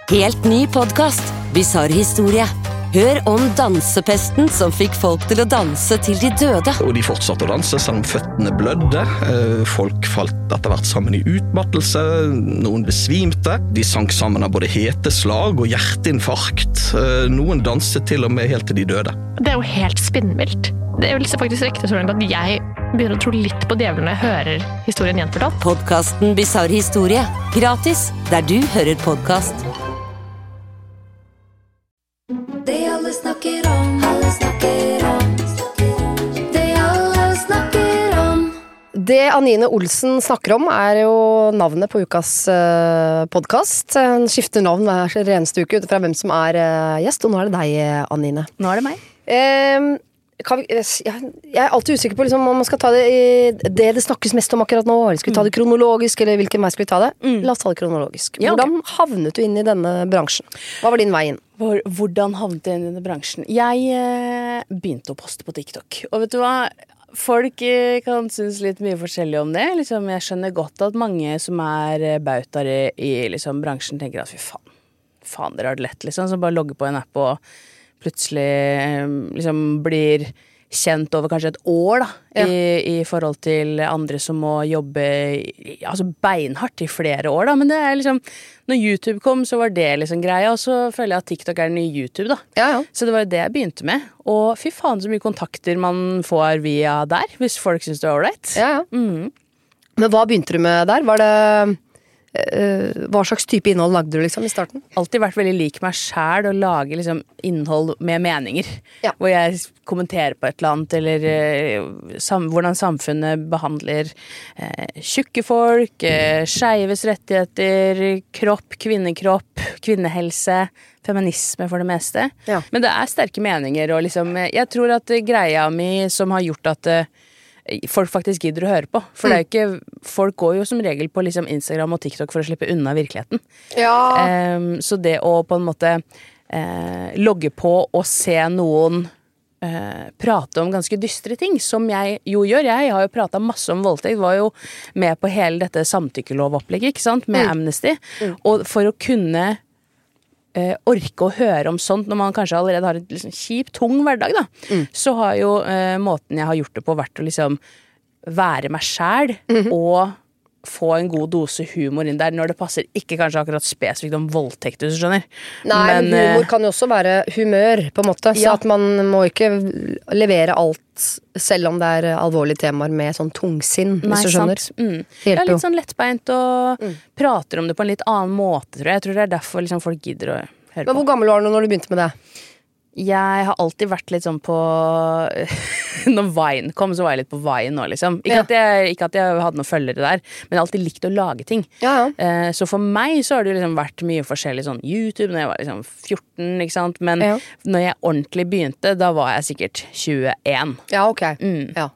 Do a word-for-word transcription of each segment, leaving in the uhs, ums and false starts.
Helt ny podcast, Bizarre historie. Hør om dansepesten som fikk folk til å danse til de døde. Og de fortsatte å danse selv om føttene blødde. Folk falt etter hvert sammen i utmattelse. Noen besvimte. De sank sammen av både heteslag og hjerteinfarkt. Noen danset til og med helt til de døde. Det er jo helt spinnvilt. Det vil faktisk rekte så langt at jeg begynner å tro litt på djevelen når jeg hører historien gjenfortalt. Podcasten Bizarre historie. Gratis, der du hører podcast. Det alle snakker om, alle snakker om, det alle snakker om. Det Anine Olsen snakker om er jo navnet på ukas uh, podcast. En skifter navn hver eneste uke ut fra hvem som er uh, gjest, og nå er det deg, Anine. Nå er det meg. Um, kan vi, jeg, jeg er alltid usikker på liksom, om man skal ta det i det det snakkes mest om akkurat nå. Skal vi ta det kronologisk, eller hvilken vei skal vi ta det? Mm. La oss ta det kronologisk. Ja, okay. Hvordan havnet du inn i denne bransjen? Hva var din vei inn? Hvordan havnet jeg inn i denne bransjen? Jeg eh, begynte å poste på TikTok. Og vet du hva? Folk eh, kan synes litt mye forskjellig om det. Liksom, jeg skjønner godt at mange som er eh, bautaer i, i liksom, bransjen tenker at fy faen, faen dere har det lett, liksom. Så bare logge på en app og plutselig eh, liksom blir kjent over kanskje et år da, ja. i, i forhold til andre som må jobbe altså beinhardt i flere år da, men det er liksom, når YouTube kom så var det liksom greia, og så føler jeg at TikTok er den nye YouTube da, ja, ja. Så det var jo det jeg begynte med, og fy faen så mye kontakter man får via der, hvis folk synes det er alright. Ja, ja. Mm. Men hva begynte du med der? Var det Uh, hva slags type innhold lagde du liksom i starten? Alltid vært veldig lik meg selv å lage liksom innhold med meninger ja. Hvor jeg kommenterer på et eller annet eller uh, sam- hvordan samfunnet behandler uh, tjukke folk, uh, skeives rettigheter, kropp, kvinnekropp, kvinnehelse, feminisme for det meste ja. Men det er sterke meninger og liksom, jeg tror at greia mi som har gjort at uh, folk faktisk gidder å høre på. For det er jo ikke, folk går jo som regel på liksom Instagram og TikTok for å slippe unna virkeligheten. Ja. Um, så det å på en måte uh, logge på og se noen uh, prate om ganske dystre ting, som jeg jo gjør. Jeg har jo pratet masse om voldtekt, var jo med på hele dette samtykkelovopplegget, ikke sant? Med mm. Amnesty. Mm. Og for å kunne Uh, orke å høre om sånt når man kanskje allerede har et liksom, kjip, tung hverdag da, mm. så har jo uh, måten jeg har gjort det på vært å liksom være meg selv mm-hmm. og få en god dose humor inn der når det passer, ikke kanskje akkurat spesifikt om voldtekt, hvis du skjønner. Nei, men, men humor kan jo også være humør på en måte, ja. Så at man må ikke levere alt selv om det er alvorlige temaer med sånn tungsinn, hvis Nei, du skjønner. Mm. Ja, litt sånn lettbeint og mm. prater om det på en litt annen måte, tror jeg. Jeg tror det er derfor liksom, folk gidder å høre men på. Hvor gammel var du når du begynte med det? Jeg har alltid vært litt sånn på når Vine kom, så var jeg litt på Vine nå, liksom. Ikke, ja. at jeg, ikke at jeg hadde noen følgere der, men jeg har alltid likt å lage ting. Ja, ja. Eh, så for meg så har det jo liksom vært mye forskjellig sånn YouTube når jeg var liksom fjorten, ikke sant? Men ja. Når jeg ordentlig begynte, da var jeg sikkert tjueen. Ja, ok. Mm. Ja.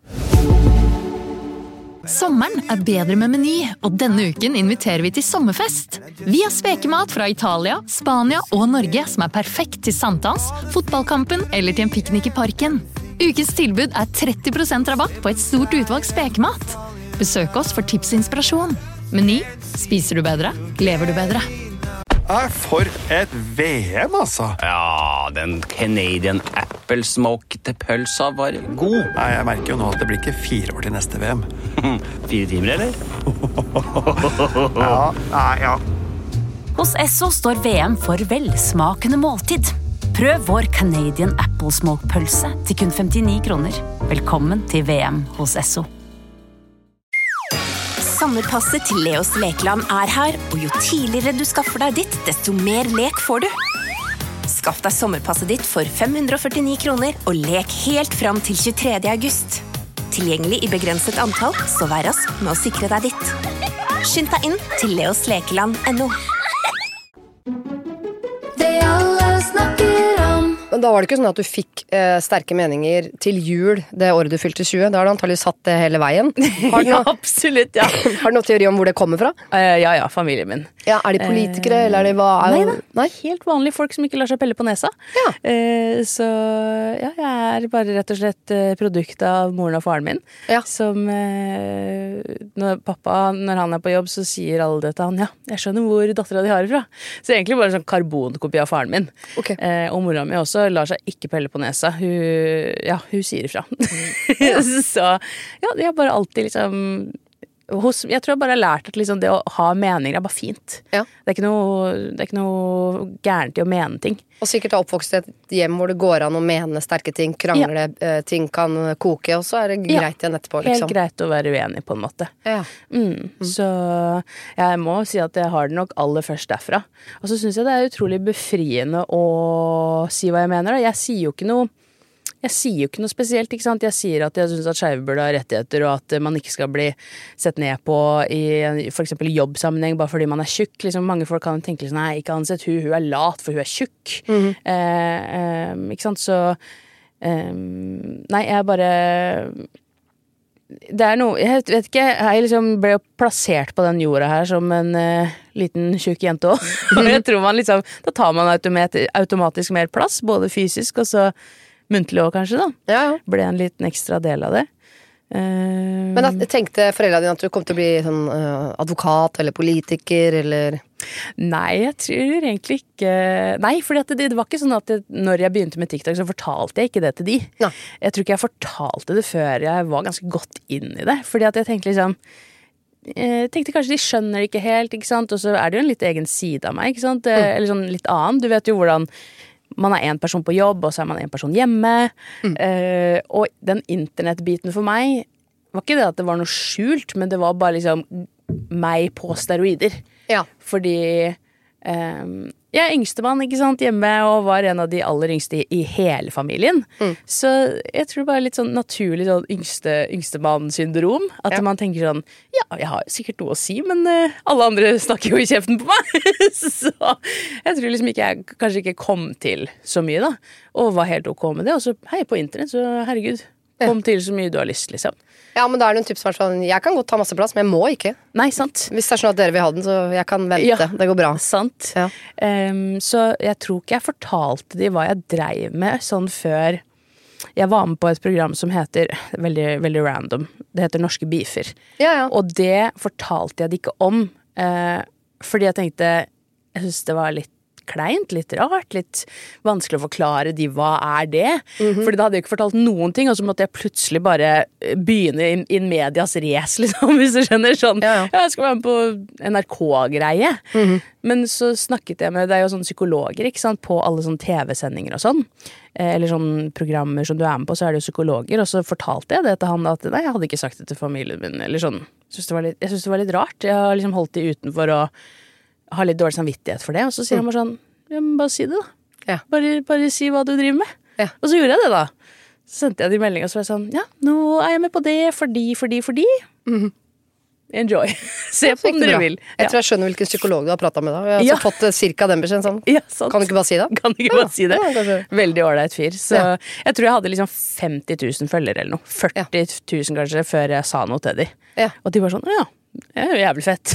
Sommeren er bedre med Meny, og denne uken inviterer vi til sommerfest. Vi har spekemat fra Italia, Spania og Norge som er perfekt til sankthans, fotballkampen eller til en piknik i parken. Ukens tilbud er tretti prosent rabatt på et stort utvalg spekemat. Besøk oss for tips og inspirasjon. Meny, spiser du bedre, lever du bedre. Er for et V M, altså. Ja, den Canadian Apple Smoked pølsa var god. Nei, jeg merker jo nå at det blir ikke fire år til neste V M. Fire timer, eller? ja, nei, ja. Hos Esso står V M for velsmakende måltid. Prøv vår Canadian Apple Smoked pølse til kun femtini kroner. Velkommen til V M hos Esso. Sommerpasset til Leos Lekeland er her, og jo tidligere du skaffer deg ditt, desto mer lek får du. Skaff deg sommerpasset ditt for fem hundre og førtini kroner, og lek helt fram til tjuetredje august. Tilgjengelig i begrenset antall, så vær rask med å sikre deg ditt. Skynd deg inn til leos lekeland punktum no. Det alle snakker om. Men da var det ikke sånn at du fikk eh, sterke meninger til jul det året du fylte tjue. Da har du antagelig satt det hele veien. Har du noe, ja, absolutt, ja. Har du noen teori om hvor det kommer fra? Uh, ja, ja, familien min. Ja, er de politikere, eh, eller er de hva? Er nei, nei, helt vanlige folk som ikke lar seg pelle på nesa. Ja. Eh, så ja, jeg er bare rett og slett produkt av moren og faren min. Ja. Som eh, når pappa, når han er på jobb, så sier alle det til han, ja, jeg skjønner hvor datteren de har ifra. Så egentlig bare en sånn karbonkopi av faren min. Okay. Eh, og mora mi også lar seg ikke pelle på nesa. Hun, ja, hun sier ifra. Ja. Så ja, de har bare alltid liksom hos, jeg tror jeg bare har lært at liksom det å ha meninger er bare fint. Ja. Det er ikke noe, det er ikke noe gærent i å mene ting. Og sikkert ha oppvokst i et hjem hvor det går an å mene sterke ting, krangle, ja. ting kan koke, og så er det greit igjen etterpå. Liksom. Helt greit å være uenig på en måte. Ja. Mm. Mm. Så jeg må si at jeg har det nok aller først derfra. Og så synes jeg det er utrolig befriende å si hva jeg mener. Jeg sier jo ikke noe Jeg sier jo ikke noe spesielt, ikke sant? Jeg sier at jeg synes at skeive burde ha rettigheter, og at man ikke skal bli sett ned på i for eksempel jobbsammenheng bare fordi man er tjukk. Liksom, mange folk kan tenke liksom, nei, ikke ansett hun, hun er lat for hun er tjukk. Mm. Eh, eh, ikke sant? Så eh, nei, jeg bare det er noe, jeg vet ikke, jeg liksom ble jo plassert på den jorda her som en uh, liten tjukk jente også. Og jeg tror man liksom, da tar man automatisk mer plass, både fysisk og så muntlig også kanskje da. Ja, ja. Ble en liten ekstra del av det. Uh, Men at, tenkte foreldrene dine at du kom til å bli sånn, uh, advokat eller politiker, eller? Nei, jeg tror egentlig ikke. Nei, for det, det var ikke sånn at det, når jeg begynte med TikTok, så fortalte jeg ikke det til de. Nei. Jeg tror ikke jeg fortalte det før jeg var ganske godt inn i det. Fordi at jeg tenkte liksom jeg tenkte kanskje de skjønner det ikke helt, ikke sant? Og så er det jo en litt egen side av meg, ikke sant? Mm. Eller sånn litt annen. Du vet jo hvordan man er en person på jobb, og så er man en person hjemme. Mm. Uh, og den internettbiten for meg var ikke det at det var noe skjult, men det var bare liksom meg på steroider. Ja. Fordi um, jeg er yngstemann, ikke sant, hjemme, og var en av de aller yngste i, i hele familien. Mm. Så jeg tror det bare er litt sånn naturlig sånn yngste, yngstemann-syndrom. At ja. Man tenker sånn, ja, jeg har sikkert noe å si, men uh, alle andre snakker jo i kjeften på meg. Så jeg tror liksom ikke jeg kanskje ikke kom til så mye da, og var helt ok med det. Og så, hei, på internett, så herregud, kom ja. Til så mye du har lyst, liksom. Ja, men da er det en tips for sånn, jeg kan godt ta masse plass, men jeg må ikke. Nei, sant. Hvis det er sånn at dere vil ha den, så jeg kan vente. Ja, det går bra. Sant. Ja. Um, så jeg tror ikke jeg fortalte de hva jeg dreiv med sånn før jeg var med på et program som heter, veldig, veldig random, det heter Norske Beefer. Ja, ja. Og det fortalte jeg de ikke om, uh, fordi jeg tenkte, jeg synes det var litt kleint, litt rart, litt vanskelig å forklare de, hva er det? Mm-hmm. Fordi da hadde jeg ikke fortalt noen ting, og så måtte jeg plutselig bare begynne in, in medias res, liksom, hvis du skjønner, sånn, ja, ja. Jeg skal være med på N R K-greie. Mm-hmm. Men så snakket jeg med, det er jo sånne psykologer, ikke sant, på alle sånne T V-sendinger og sånn, eller sånne programmer som du er med på, så er det jo psykologer, og så fortalte jeg det til han at, nei, jeg hadde ikke sagt det til familien min, eller sånn, jeg synes det var litt, jeg synes det var litt rart, jeg har liksom holdt de utenfor å har litt dårlig samvittighet for det, og så sier mm. han bare sånn, ja, men bare si det da. Ja. Bare, bare si hva du driver med. Ja. Og så gjorde jeg det da. Så sendte jeg de melding, og så var jeg sånn, ja, nå er jeg med på det, fordi, fordi, fordi. Mm-hmm. Enjoy. Se på om dere vil. Jeg tror jeg skjønner hvilken psykolog du har pratet med da. Jeg har ja. fått cirka den beskjeden sånn. Ja, kan du ikke bare si det? Kan du ikke bare si det? Ja, veldig ålreit fyr. Så ja. Jeg tror jeg hadde liksom femti tusen følgere eller noe. førti tusen kanskje, før jeg sa noe til de. Ja. Og de var sånn, ja. Det er jo jævlig fett.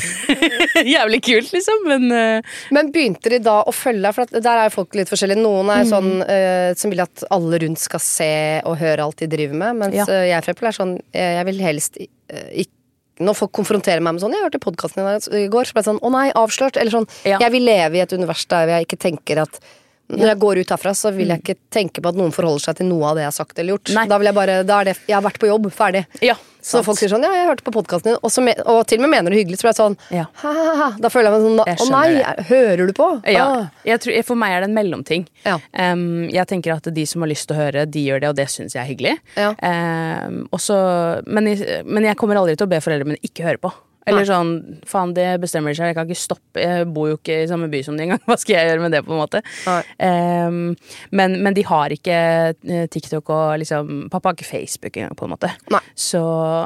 Jævlig kult, liksom, men uh... Men begynte de da å følge deg? For der er folk litt forskjellige. Noen er mm. sånn uh, som vil at alle rundt skal se og høre alt de driver med, mens ja. uh, jeg for eksempel er sånn, jeg vil helst uh, ikke når folk konfronterer meg med sånn, jeg hørte podcasten i går, så ble det sånn, å nei, avslørt, eller sånn, ja. Jeg vil leve i et univers der jeg ikke tenker at når jeg går ut herfra, så vil jeg ikke tenke på at noen forholder seg til noe av det jeg har sagt eller gjort. Nei. Da vil jeg bare, da er det, jeg har vært på jobb, ferdig. Ja, så folk sier sånn, ja, jeg hørte på podcasten din, og, så, og til og med mener det hyggelig, så blir jeg sånn, ja. ha, ha, ha. Da føler jeg meg sånn, å nei, det. Hører du på? Ja, ah. jeg tror, for meg er det en mellomting. Ja. Um, jeg tenker at de som har lyst til å høre, de gjør det, og det synes jeg er hyggelig. Ja. Um, også, men, jeg, men jeg kommer aldri til å be foreldre mine ikke høre på. Eller sånn, faen, det bestemmer seg, jeg kan ikke stoppe, jeg bor jo ikke i samme by som de engang, hva skal jeg gjøre med det på en måte? Um, men, men de har ikke TikTok og liksom, pappa har ikke Facebook engang på en måte. Nei. Så,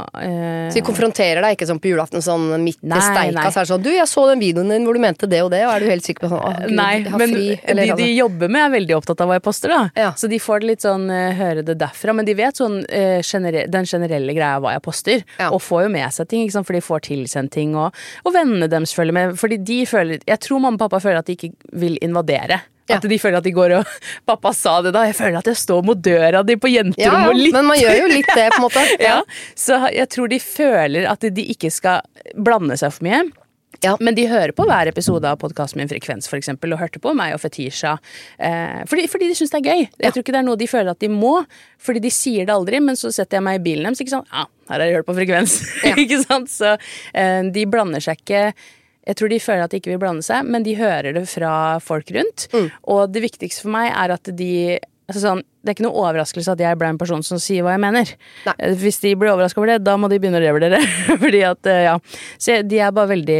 uh, så de konfronterer deg ikke sånn på julaften, sånn midt i steika, så er det sånn, du, jeg så den videoen din hvor du mente det og det, og er du helt sikker på sånn, åh, Gud, nei, jeg har men fri? Eller, de de jobber med er veldig opptatt av hva jeg poster da, ja. Så de får det litt sånn, uh, høre det derfra, men de vet sånn, uh, genere- den generelle greia hva jeg poster, ja. Og får jo med seg ting, ikke sant, for de får til tilsendt ting, og, og vennene deres følger med, fordi de føler, jeg tror mamma og pappa føler at de ikke vil invadere. Ja. At de føler at de går og pappa sa det da, jeg føler at jeg står mot døra de på jenterom ja, og litt. Men man gjør jo litt det på en måte. Ja. Ja, så jeg tror de føler at de ikke skal blande seg for mye. Ja. Men de hører på hver episode av podcasten min Frekvens for eksempel, og hørte på meg og Fetisha, eh, fordi, fordi de synes det er gøy. Jeg ja. tror ikke det er noe de føler at de må, fordi de sier det aldri, men så setter jeg meg i bilen deres, ikke sant? Ja, her har jeg hørt på Frekvens, ja. ikke sant? Så eh, de blander seg ikke. Jeg tror de føler at de ikke vil blande seg, men de hører det fra folk rundt. Mm. Og det viktigste for meg er at de altså sånn, det er ikke noe overraskelse at jeg ble en person som sier hva jeg mener. Nei. Hvis de blir overrasket over det, da må de begynne å revurdere. Fordi at, ja. Så de er bare veldig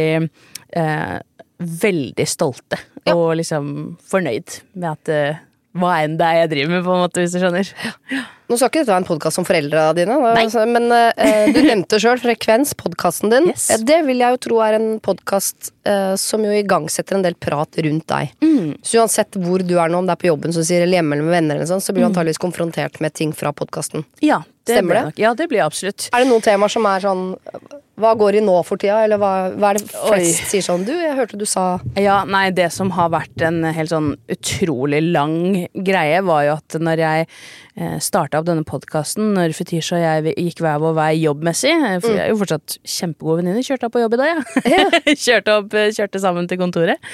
eh, veldig stolte ja. og liksom fornøyd med at eh, hva enn det er jeg driver med, på en måte, hvis du skjønner. Ja. Nå skal ikke dette være en podcast om foreldre dine, da, men eh, du nevnte selv Frekvens, podcasten din. Yes. Det vil jeg jo tro er en podcast eh, som jo igangsetter en del prat rundt deg. Mm. Så uansett hvor du er nå, om det er på jobben, så sier, eller hjemme eller med venner, eller sånn, så blir du mm. antageligvis konfrontert med ting fra podcasten. Ja, det Stemmer det? Nok. Ja, det blir absolutt. Er det noen temaer som er sånn, hva går i nå for tida, eller hva, hva er det flest Oi. sier sånn, du, jeg hørte du sa... Ja, nei, det som har vært en helt sånn utrolig lang greie, var jo at når jeg eh, startet opp denne podcasten, når Fetisha og jeg gikk hver vår vei jobbmessig, for mm. jeg er jo fortsatt kjempegode venninner, kjørte opp på jobb i dag, ja. ja. kjørte opp, kjørte sammen til kontoret.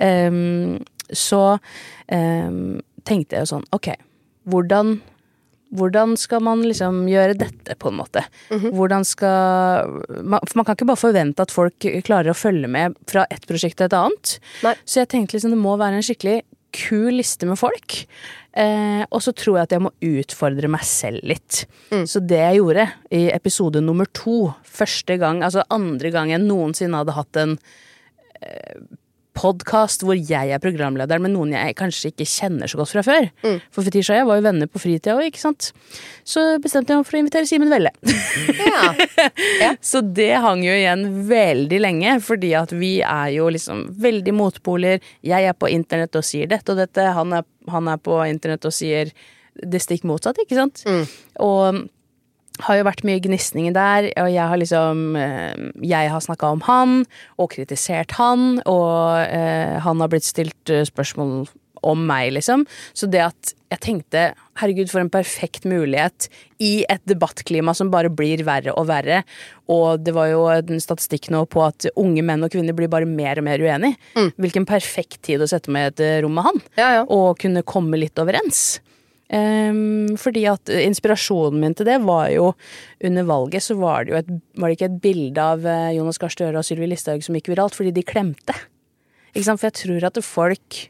Um, så um, tenkte jeg jo sånn, ok, hvordan... Hvordan skal man liksom gjøre dette på en måte? Mm-hmm. Hvordan skal... Man, for man kan ikke bare forvente at folk klarer å følge med fra et prosjekt til et annet. Nei. Så jeg tenkte liksom det må være en skikkelig kul liste med folk. Eh, og så tror jeg at jeg må utfordre meg selv litt. Mm. Så det jeg gjorde i episode nummer to, første gang, altså andre gang jeg noensinne hadde hatt en eh, podcast hvor jeg er programleder med noen jeg kanskje ikke kjenner så godt fra før. Mm. For Fetisha og jeg var jo venner på fritida også, ikke sant? Så bestemte jeg meg for å invitere Simen Velle. Ja. Ja. Så det hang jo igjen veldig lenge, fordi at vi er jo liksom veldig motpoler. Jeg er på internett og sier dette og dette, han er, han er på internett og sier det stikk motsatt, ikke sant? Mm. Og har jo vært mye gnistninger der, og jeg har liksom, jeg har snakket om han, og kritisert han, og eh, han har blitt stilt spørsmål om meg, liksom. Så det at jeg tenkte, herregud, for en perfekt mulighet i et debattklima som bare blir verre og verre, og det var jo en statistikk nå på at unge menn og kvinner blir bare mer og mer uenige. Mm. Hvilken perfekt tid å sette med et rom med han, ja, ja. Og kunne komme litt overens. Um, fordi at inspirasjonen min til det var jo under valget så var det jo et, var det ikke et bilde av Jonas Gahr Støre og Sylvi Listhaug som gikk viralt fordi de klemte, ikke sant? For jeg tror at folk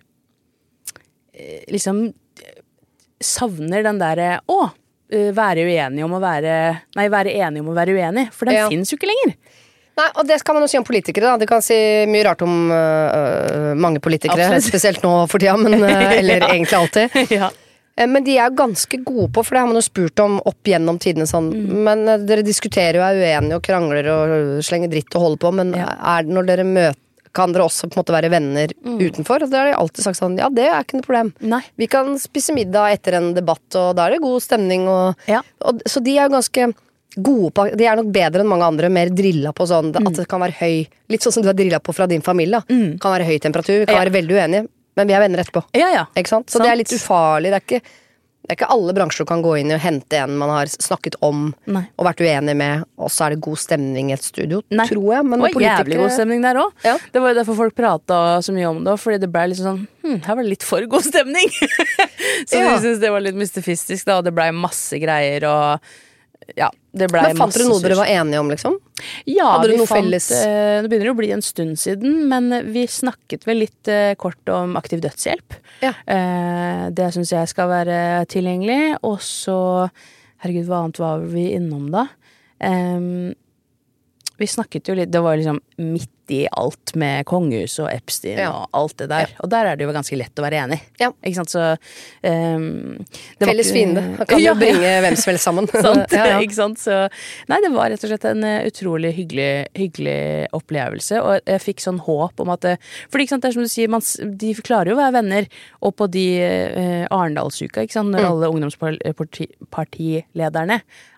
liksom savner den der å, være uenig om å være nei, være enig om å være uenig, for den ja. finnes jo ikke lenger. Nei, og det skal man jo si om politikere da. Du kan si mye rart om uh, mange politikere, absolutt. Spesielt nå for tida, men, uh, eller ja. egentlig alltid. Ja. Men de er jo ganske gode på, for det har man jo spurt om opp gjennom tidene sånn, mm. men dere diskuterer jo, er uenige og krangler og slenger dritt og holder på, men ja. er, når dere møter, kan dere også på en måte være venner mm. utenfor? Og da har de alltid sagt sånn, ja, det er ikke noe problem. Nei. Vi kan spise middag etter en debatt, og da er det god stemning, og, ja. og så de er jo ganske gode på, de er nok bedre enn mange andre, mer drilla på sånn, mm. at det kan være høy, litt sånn som du har drilla på fra din familie, mm. kan være høy temperatur, kan ja. være veldig uenige, men vi er venner etterpå. Ja, ja. Ikke sant? Så sant. Det er litt ufarlig. Det er, ikke, det er ikke alle bransjer du kan gå inn i og hente en man har snakket om Nei. Og vært uenig med, og så er det god stemning i et studio, Nei. Tror jeg. Men og jævlig god stemning der også. Ja. Det var jo derfor folk pratet så mye om det, fordi det ble liksom sånn, hm, her var det litt for god stemning. Så ja. De synes det var litt mystifistisk da, og det ble masse greier, og ja, det ble masse. Men fant dere noe dere var enige om, liksom? Ja, hadde dere noe fant, felles? Uh, det begynner å bli en stund siden, men vi snakket vel litt uh, kort om aktiv dødshjelp. Ja. Uh, det synes jeg skal være tilgjengelig, og så, herregud, hva annet var vi innom da? Um, vi snakket jo litt, det var liksom midt i alt med Kongehus og Epstein ja. Og alt det der, ja. Og der er det jo ganske lett å være enig. Ja. Ikke sant, så um, felles fiende, man kan jo ja. Bringe hvem som helst sammen. Sant, ja, ja. Ikke sant, så nei, det var rett og slett en utrolig hyggelig, hyggelig opplevelse, og jeg fikk sånn håp om at, fordi ikke sant, det er som du sier, man, de klarer jo å være venner, og på de uh, Arendalsuka, ikke sant, når mm. alle ungdomspartilederne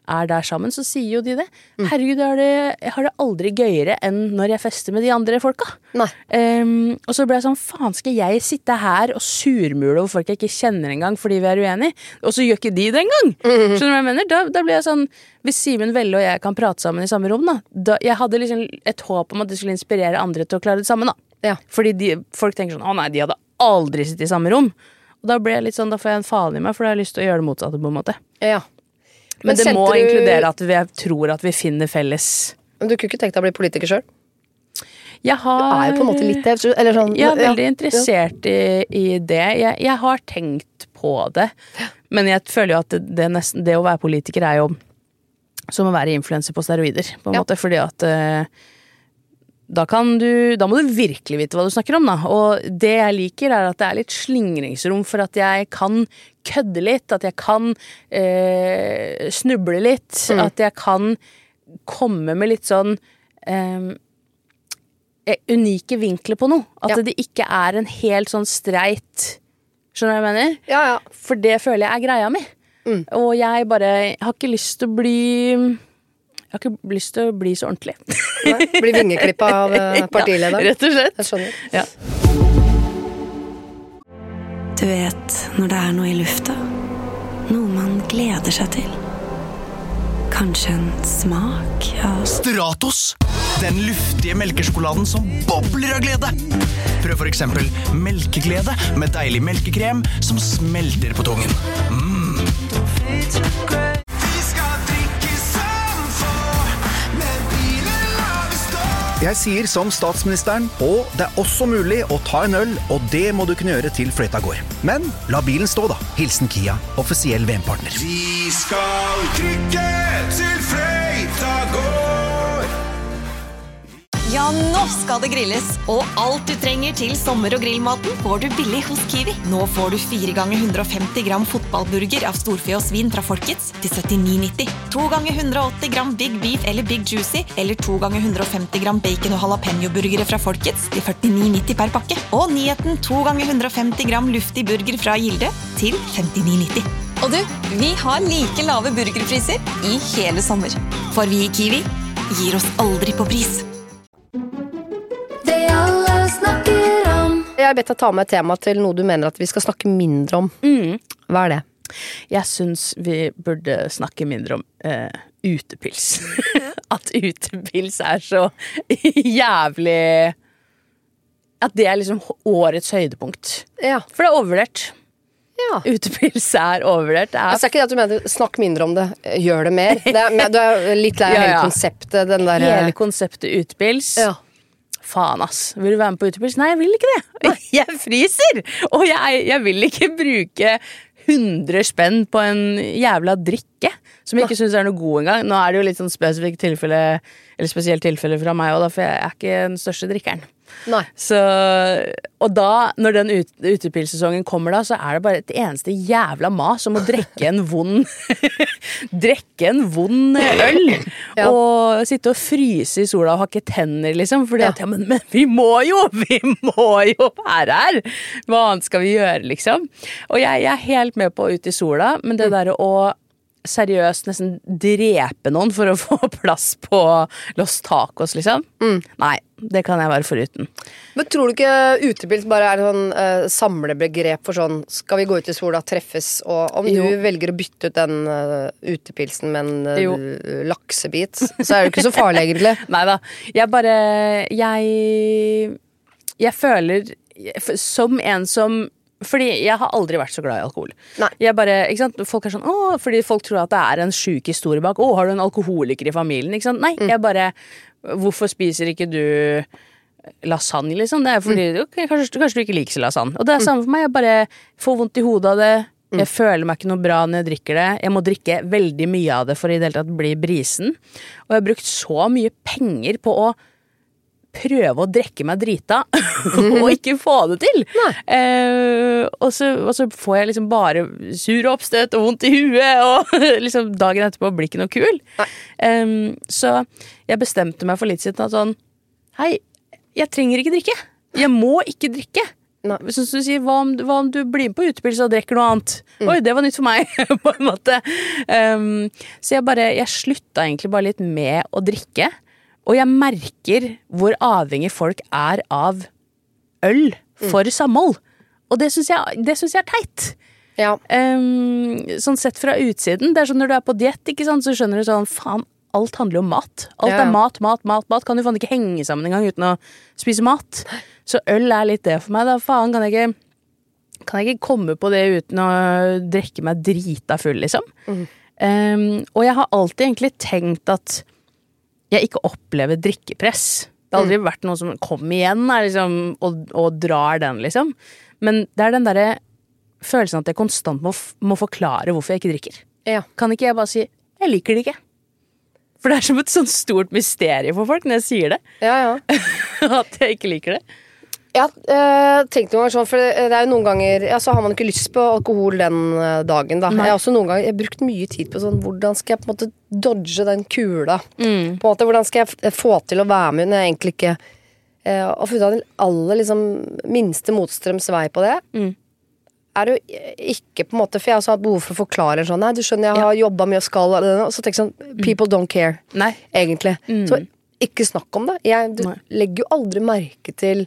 er der sammen, så sier jo de det. Herregud, jeg har det, jeg har det aldri gøyere enn når jeg fester med de andre folka. Um, og så ble jeg sånn, faen skal jeg sitte her og surmule over folk jeg ikke kjenner engang fordi vi er uenige? Og så gjør ikke de det engang. Mm-hmm. Skjønner du hva jeg mener? Da, da ble jeg sånn, hvis Simen Velle og jeg kan prate sammen i samme rom, da, da jeg hadde liksom et håp om at det skulle inspirere andre til å klare det samme, da. Ja. Fordi de, folk tenker sånn, å nei, de hadde aldri sittet i samme rom. Og da ble jeg litt sånn, da får jeg en faen i meg, for da har jeg lyst til å gjøre det motsatte på en måte. Ja. Men, Men det må du... inkludere at vi tror at vi finner felles. Men du kunne ikke tenkt deg å bli politiker selv? Jeg har... Du er jo på en måte litt det, eller sånn... Jeg er veldig ja. interessert i, i det. Jeg, jeg har tenkt på det. Men jeg føler jo at det, det, nesten, det å være politiker er jo som å være influencer på steroider, på en ja. måte. Fordi at uh, da kan du... Da må du virkelig vite hva du snakker om, da. Og det jeg liker er at det er litt slingringsrom for at jeg kan... kødde litt, at jeg kan eh, snuble litt, mm. at jeg kan komme med litt sånn eh, unike vinkler på noe. At ja. det ikke er en helt sånn streit, skjønner du hva jeg mener? Ja, ja. For det føler jeg er greia mi. Mm. Og jeg bare jeg har ikke lyst til å bli jeg har ikke lyst til å bli så ordentlig. Nei, bli vingeklippa av partilederen. Ja, rett og slett. Jeg skjønner. Ja. Du vet når det er noe i lufta, noe man gleder seg til. Kanskje en smak av Stratos, den luftige melkesjokoladen som bobler av glede. Prøv for eksempel melkeglede med deilig melkekrem som smelter på tungen. Mm. Jeg sier som statsministeren, og det er også mulig å ta en øl, og det må du kunne gjøre til fløyta går. Men la bilen stå da. Hilsen Kia, offisiell V M-partner. Vi skal trykke til fløyta går. Ja, nå skal det grilles, og alt du trenger til sommer- og grillmaten får du billig hos Kiwi. Nå får du fire ganger hundre og femti gram fotballburger av storfe og svin fra Folkets til syttini nitti. to ganger hundre og åtti gram Big Beef eller Big Juicy, eller to ganger hundre og femti gram bacon og jalapeno-burgere fra Folkets til førtini nitti per pakke. Og nyheten to ganger hundre og femti gram luftig burger fra Gilde til femtini nitti. Og du, vi har like lave burgerpriser i hele sommer. For vi i Kiwi gir oss aldri på pris. Det alle snakker om. Jeg har bedt deg ta med et tema til noe du mener at vi skal snakke mindre om. Mm. Hva er det? Jeg synes vi burde snakke mindre om uh, utepils. At utepils er så jævlig... At det er liksom årets høydepunkt. Ja. For det er overvurdert. Ja. Utepils er overvurdert. Det er... Altså, er ikke det at du mener snakk mindre om det, gjør det mer. Det er, du er litt lei av ja, ja. hele konseptet. Den der... Hele konseptet utepils. Ja. Faen ass, vil du være med på utepils? Nei, jeg vil ikke det. Nei. Jeg fryser, og jeg, jeg vil ikke bruke hundre spenn på en jævla drikke, som jeg ikke synes er noe god engang. Nå er det jo litt sånn spesifikt tilfelle, eller spesielt tilfelle fra meg også, for jeg er ikke den største drikkeren. Nei. Så, og da, når den ut, utepilsesongen kommer da, så er det bare et eneste jævla mas om å drekke en vond drekke en vond øl ja. Og sitte og fryse i sola og hakke tenner liksom, fordi ja. At, ja, men, men vi må jo vi må jo være her hva annet skal vi gjøre liksom, og jeg, jeg er helt med på ut i sola, men det der å seriøst nesten drepe noen for å få plass på Los Tacos, liksom. Mm. Nei, det kan jeg være foruten. Men tror du ikke utepils bare er en sånn uh, samlebegrep for sånn, skal vi gå ut i sola, treffes, og om jo. Du velger å bytte ut den uh, utepilsen med en uh, laksebit, så er det ikke så farlig egentlig. Neida, jeg bare, jeg, jeg føler, som en som fordi jeg har aldri vært så glad i alkohol. Nei. Jeg bare, ikke sant? Folk er sånn, åh, fordi folk tror at det er en syk historie bak. Åh, har du en alkoholiker i familien, ikke sant? Nei, mm. jeg bare, hvorfor spiser ikke du lasagne, liksom? Det er fordi, mm. okay, kanskje, kanskje du ikke liker lasagne. Og det er samme for meg, jeg bare får vondt i hodet av det. Jeg mm. føler meg ikke noe bra når jeg drikker det. Jeg må drikke veldig mye av det for i det hele tatt bli brisen. Og jeg har brukt så mye penger på å prøve å drekke meg drita og ikke få det til eh, og, så, og så får jeg liksom bare sur oppstøt og vondt i huet og liksom dagen etterpå blir ikke noe kul um, så jeg bestemte meg for litt siden at sånn hei, jeg trenger ikke drikke jeg må ikke drikke Sånn som du sier, hva om, hva om du blir med på utepils og drikker noe annet? Mm. Oi, det var nytt for meg, på en måte. Um, så jeg bare, jeg slutta egentlig bare litt med å drikke, og jeg merker hvor avhengig folk er av øl for mm. samhold. Og det synes jeg, det synes jeg er teit. Ja. Um, sånn sett fra utsiden, det er sånn når du er på diett, ikke sant, så skjønner du sånn, faen, alt handler jo om mat. Alt ja. er mat, mat, mat, mat. Kan du faen ikke henge sammen en gang uten å spise mat? Så øl er litt det for meg. Da faen kan jeg ikke Kan jeg ikke komme på det uten å drikke meg drita full, liksom. Mm. Um, og jeg har alltid egentlig tenkt at jeg ikke opplever drikkepress. Det har aldri mm. vært noe som kom igjen er, liksom, og, og drar den, liksom. Men det er den derre følelsen at jeg konstant må, må forklare hvorfor jeg ikke drikker. Ja. Kan ikke jeg bare si jeg liker det ikke? For det er som et sånn stort mysterium for folk når jeg sier det. Ja, ja. At jeg ikke liker det. Ja, øh, tenkte noen ganger sånn, for det er jo noen ganger, ja, så har man ikke lyst på alkohol den dagen da. Nei. Jeg har også noen ganger, jeg har brukt mye tid på sånn, hvordan skal jeg på en måte dodge den kula? Mm. På en måte, hvordan skal jeg få til å være med når jeg egentlig ikke, øh, og funnet den aller liksom minste motstrøms vei på det. Mm. Er det jo ikke på en måte, for jeg har også hatt behov for å forklare sånn, nei, du skjønner, jeg har ja. jobbet mye og skal, og så tenker jeg sånn, people mm. don't care, nei. egentlig. Mm. Så ikke snakk om det. Jeg du, legger jo aldri merke til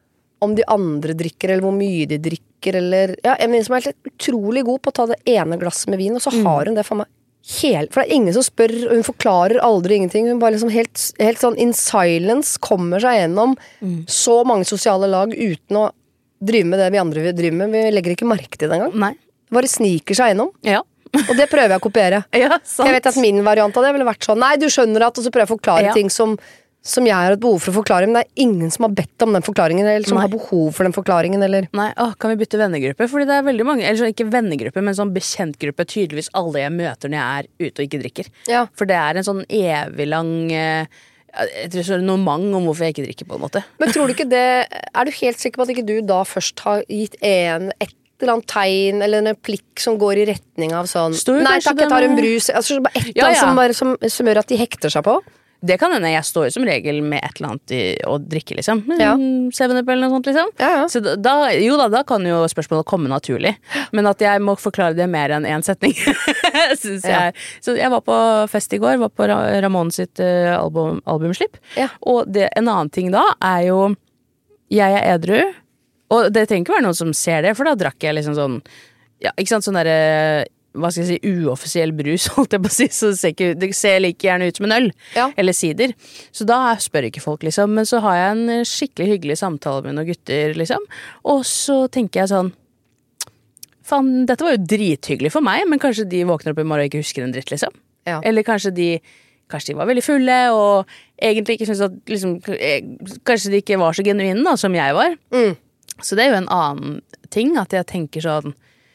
om de andre drikker, eller hvor mye de drikker, eller, ja, en venninne som er helt utrolig god på å ta det ene glasset med vin, og så mm. har hun det for meg helt, for det er ingen som spør, og hun forklarer aldri ingenting, hun bare liksom helt, helt sånn in silence kommer seg gjennom mm. så mange sosiale lag uten å drive med det vi andre vil drive med. Vi legger ikke merke til det engang. Nei. Bare sniker seg gjennom. Ja. Og det prøver jeg å kopiere. Ja, sant. Jeg vet at min variant av det ville vært sånn, nei, du skjønner at, og så prøver jeg å forklare ja. ting som, som jeg har et behov for å forklare, men det er ingen som har bedt om den forklaringen, eller som nei. har behov for den forklaringen, eller... Nei, åh, kan vi bytte vennegruppe? Fordi det er veldig mange, eller så ikke vennegruppe, men sånn bekjentgruppe, tydeligvis alle jeg møter når jeg er ute og ikke drikker. Ja. For det er en sånn evig lang... Eh, jeg tror det er noe mang om hvorfor jeg ikke drikker på en måte. Men tror du ikke det, er du helt sikker på at ikke du da først har gitt en, et eller annet tegn, eller en replikk som går i retning av sånn, Står nei takk, jeg tar en brus, altså bare et eller annet ja, ja. som, bare, som, som gjør at de hekter seg på? Det kan hende, jeg står jo som regel med et eller annet i, å drikke, liksom. Ja. seven-up eller noe sånt, liksom. Ja, ja. Så da, jo da, da kan jo spørsmålet komme naturlig. Men at jeg må forklare det mer enn en setning, synes ja. jeg. Så jeg var på fest i går, var på Ramón sitt uh, album, albumslipp. Ja. Og det, en annen ting da er jo, jeg er edru, og det trenger ikke være noen som ser det, for da drakk jeg liksom sånn, ja, ikke sant, sånn derre, hva skal jeg si, uoffisiell brus, holdt jeg på å si, så det ser, ikke, det ser like gjerne ut som en øl, ja. eller sider. Så da spør ikke folk, liksom, men så har jeg en skikkelig hyggelig samtale med noen gutter, liksom, og så tenker jeg sånn, faen, dette var jo drithyggelig for meg, men kanskje de våkner opp i morgen og ikke husker en dritt, liksom. Ja. Eller kanskje de, kanskje de var veldig fulle, og egentlig ikke synes at, liksom, kanskje de ikke var så genuine da, som jeg var. Mm. Så det er jo en annen ting, at jeg tenker sånn,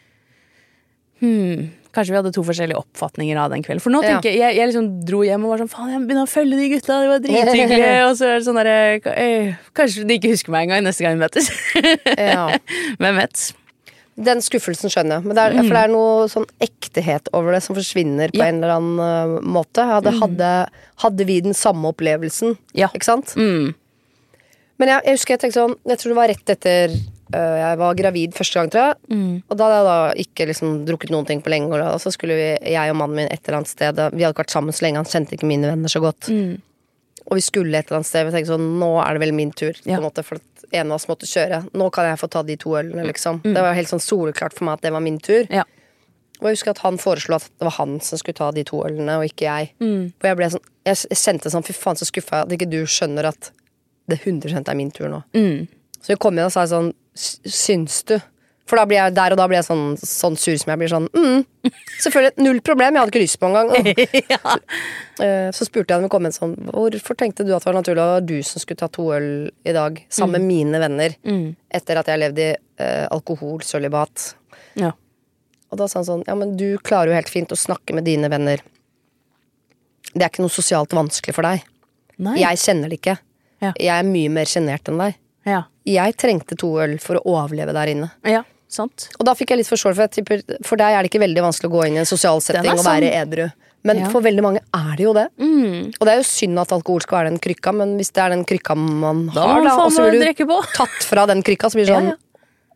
Hmm, kanskje vi hadde to forskjellige oppfatninger av den kvelden. For nå tenker jeg, jeg, jeg liksom dro hjem og var sånn, faen, jeg begynner å følge de gutta, det var drithyggelige, og så er det sånn der, eh, kanskje de ikke husker meg en gang neste gang vi møtes. Ja. Hvem vet? Den skuffelsen skjønner jeg, men det er, mm. for det er noe sånn ektehet over det som forsvinner på ja. en eller annen uh, måte. Hadde, mm. hadde, hadde vi den samme opplevelsen, ja. ikke sant? Mm. Men jeg, jeg husker jeg tenkte sånn, jeg tror det var rett etter jeg var gravid første gang, tror jeg. Mm. Og da hadde jeg da ikke liksom drukket noen ting på lenge. Og så skulle vi, jeg og mannen min et eller annet sted, vi hadde ikke vært sammen så lenge, han kjente ikke mine venner så godt. Mm. Og vi skulle et eller annet sted, vi tenkte sånn, nå er det vel min tur, ja. på en måte, for at en av oss måtte kjøre. Nå kan jeg få ta de to ølene, liksom. Mm. Det var helt sånn soleklart for meg at det var min tur. Ja. Og jeg husker at han foreslo at det var han som skulle ta de to ølene, og ikke jeg. Mm. Og jeg ble sånn, jeg kjente sånn, fy faen så skuffa at ikke du skjønner at det hundre prosent er min tur nå. Mm. Så jeg kom igjen og sa sånn, syns du? For da blir jeg der og da blir jeg sånn, sånn sur som jeg blir sånn, mm, selvfølgelig, null problem, jeg hadde ikke lyst på en gang. Ja. Så spurte jeg når vi kom inn sånn, hvorfor tenkte du at det var naturlig at du som skulle ta to øl i dag, sammen med mm. mine venner, mm. etter at jeg levde i uh, alkoholsølibat? Ja. Og da sa han sånn, ja, men du klarer jo helt fint å snakke med dine venner. Det er ikke noe sosialt vanskelig for deg. Nei. Jeg kjenner det ikke. Ja. Jeg er mye mer genert enn deg. Ja. Jeg trengte to øl for å overleve der inne. Ja, sant. Og da fikk jeg litt forståelse, for jeg tipper, for deg er det ikke veldig vanskelig å gå inn i en sosial setting og være edru. Men ja. for veldig mange er det jo det. Mm. Og det er jo synd at alkohol skal være den krykka, men hvis det er den krykka man da har, da, og så blir du på. tatt fra den krykka, så blir det sånn, ja, ja.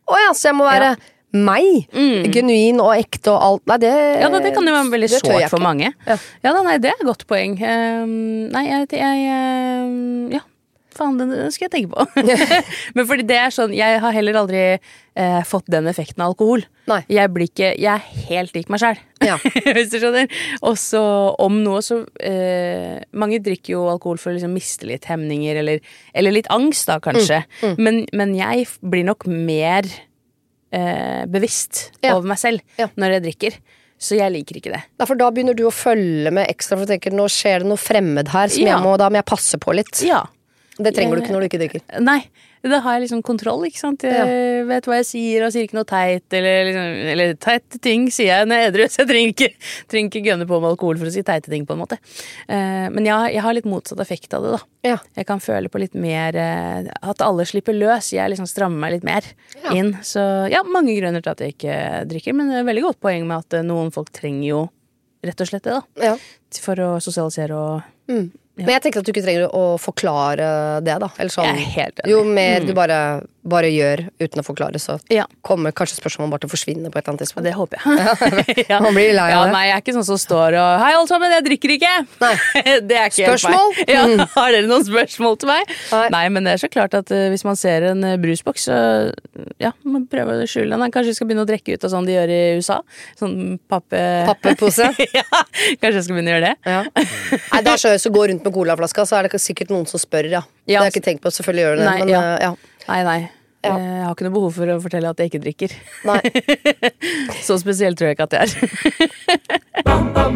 Åja, så jeg må være ja. meg, mm. genuin og ekte og alt. Nei, det Ja, da, det kan jo være veldig sårt for mange. Ja, ja da, nei, det er et godt poeng. Um, nei, jeg, jeg um, ja, faen, den, den skal jeg tenke på. Men fordi det er sånn, jeg har heller aldri eh, fått den effekten av alkohol. Nei. Jeg blir ikke, jeg er helt lik meg selv. Ja. Hvis du skjønner. Og så om noe så, eh, mange drikker jo alkohol for å liksom miste litt hemninger, eller, eller litt angst da, kanskje. Mm. Mm. Men, men jeg blir nok mer eh, bevisst ja. over meg selv ja. når jeg drikker. Så jeg liker ikke det. Ja, for da begynner du å følge med ekstra, for å tenke, nå skjer det noe fremmed her, som ja. jeg må, da må jeg passe på litt. Ja. Det trenger du ikke når du ikke drikker. Nei, da har jeg liksom kontroll, ikke sant? Jeg ja. vet hva jeg sier, og sier ikke noe teit, eller, liksom, eller teite ting sier jeg når jeg er edru, så jeg trenger ikke, trenger ikke gønne på med alkohol for å si teite ting på en måte. Uh, men jeg, jeg har litt motsatt effekt av det da. Ja. Jeg kan føle på litt mer, uh, at alle slipper løs, jeg liksom strammer meg litt mer ja. inn. Så ja, mange grunner til at jeg ikke drikker, men det er veldig godt poeng med at uh, noen folk trenger jo rett og slett det da. Ja. For å sosialisere og... Mm. Ja. Men jeg tenker at du ikke trenger å forklare det da eller sånn, jeg er helt enig. Jo mer du bare, bare gjør uten å forklare, så ja. kommer kanskje spørsmålet bare til å forsvinne på et eller annet tidspunkt. Det håper jeg. ja. Man blir lei av ja, det. Nei, jeg er ikke sånn som står og hei alle sammen, jeg drikker ikke. Nei. Det er ikke spørsmål? Ja, har dere noen spørsmål til meg? Nei, nei men det er så klart at uh, hvis man ser en uh, brusboks, så ja, man prøver å skjule den. Kanskje vi skal begynne å drikke ut av sånn de gjør i U S A. Sånn pappe... Pappepose? ja, kanskje jeg skal begynne å gjøre det. Ja. Nei, da så jeg så gå rundt med colaflaska, så er det sikkert noen som spør, ja. ja. Det har jeg ikke tenkt på, selvfølgelig gjør det det. Nei, men, ja. ja. nei, nei. Ja. Jeg har ikke noe behov for å fortelle at jeg ikke drikker. Nei. Så spesielt tror jeg ikke at jeg er.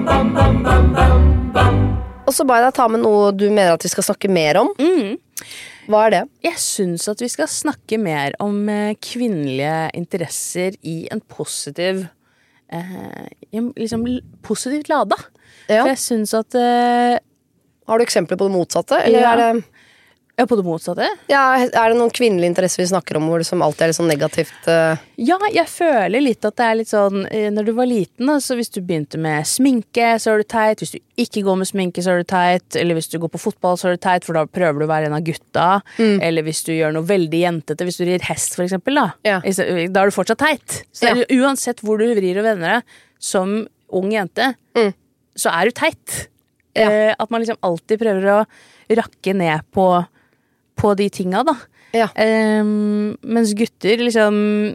Og så ba jeg deg ta med noe du mener at vi skal snakke mer om. Mm. Hva er det? Jeg synes at vi skal snakke mer om kvinnelige interesser i en positiv eh, liksom positivt lada. Ja. For jeg synes at eh, har du eksempler på det motsatte? Eller ja. er det... Ja, på det motsatte? Ja, er det noen kvinnelige interesser vi snakker om hvor det som alltid er litt sånn negativt? Uh... Ja, jeg føler litt at det er litt sånn, når du var liten, altså hvis du begynte med sminke, så er du teit. Hvis du ikke går med sminke, så er du teit. Eller hvis du går på fotball, så er du teit, for da prøver du å være en av gutta. Mm. Eller hvis du gjør noe veldig jentete, hvis du rir hest for eksempel, da. Ja. Da er du fortsatt teit. Så ja. uansett hvor du vrir og vender deg, som ung jente, mm. så er du teit. Ja. Eh, at man liksom alltid prøver å rakke ned på på de tinga da ja. eh, mens gutter liksom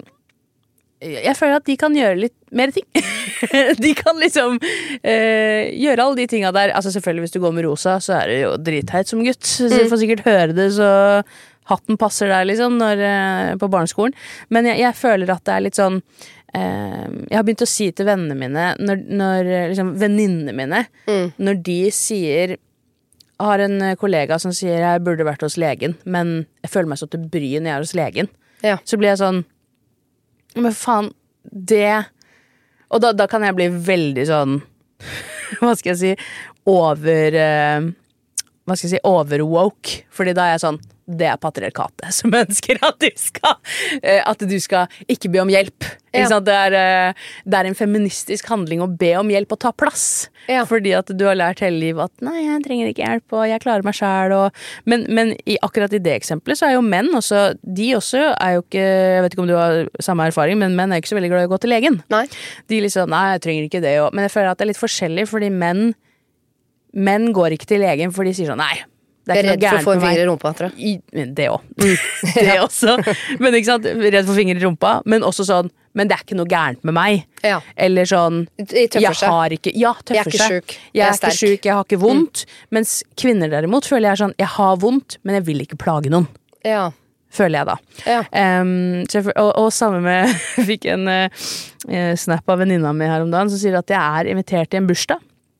jeg føler at de kan gjøre litt mer ting. De kan liksom eh, gjøre alle de tinga der, altså selvfølgelig hvis du går med rosa så er det jo dritteit som gutt, så du får sikkert høre det så hatten passer der liksom når, eh, på barneskolen, men jeg, jeg føler at det er litt sånn eh, jeg har begynt å si til vennene mine når, når liksom venninnene mine mm. når de sier jeg har en kollega som sier jeg burde vært hos legen, men jeg føler meg så til bry når jeg er hos legen. Ja. Så blir jeg sånn, men faen, det... Og da, da kan jeg bli veldig sånn, hva skal jeg si, over... Uh, hva skal jeg si, over-woke. Fordi da er jeg sånn, det er patriarkatet som ønsker at du skal, uh, at du skal ikke be om hjelp. Ja. Ikke sant? Det er, uh, det er en feministisk handling å be om hjelp og ta plass. Ja. Fordi at du har lært hele livet at nei, jeg trenger ikke hjelp, og jeg klarer meg selv. Og... Men, men i, akkurat i det eksempelet så er jo menn også, de også er jo ikke, jeg vet ikke om du har samme erfaring, men menn er ikke så veldig glad i å gå til legen. Nei. De liksom, nei, jeg trenger ikke det. Og... Men jeg føler at det er litt forskjellig, fordi menn, menn går ikke til legen, for de sier sånn, nei, det er, er redd for å få en finger i rumpa, tror jeg. I, det også. Det også. Men ikke sant, redd for finger i rumpa, men også sånn, men det er ikke noe gærent med meg. Ja. Eller sånn, jeg har ikke, ja, tøffer jeg er ikke seg. syk. Jeg, jeg er, er ikke syk, jeg har ikke vondt. Mm. Mens kvinner derimot føler jeg sånn, jeg har vondt, men jeg vil ikke plage noen. Ja. Føler jeg da. Ja. Um, så jeg, og, og sammen med, jeg fikk en uh, snap av venninna mi her om dagen, som sier at jeg er invitert til en bursdag.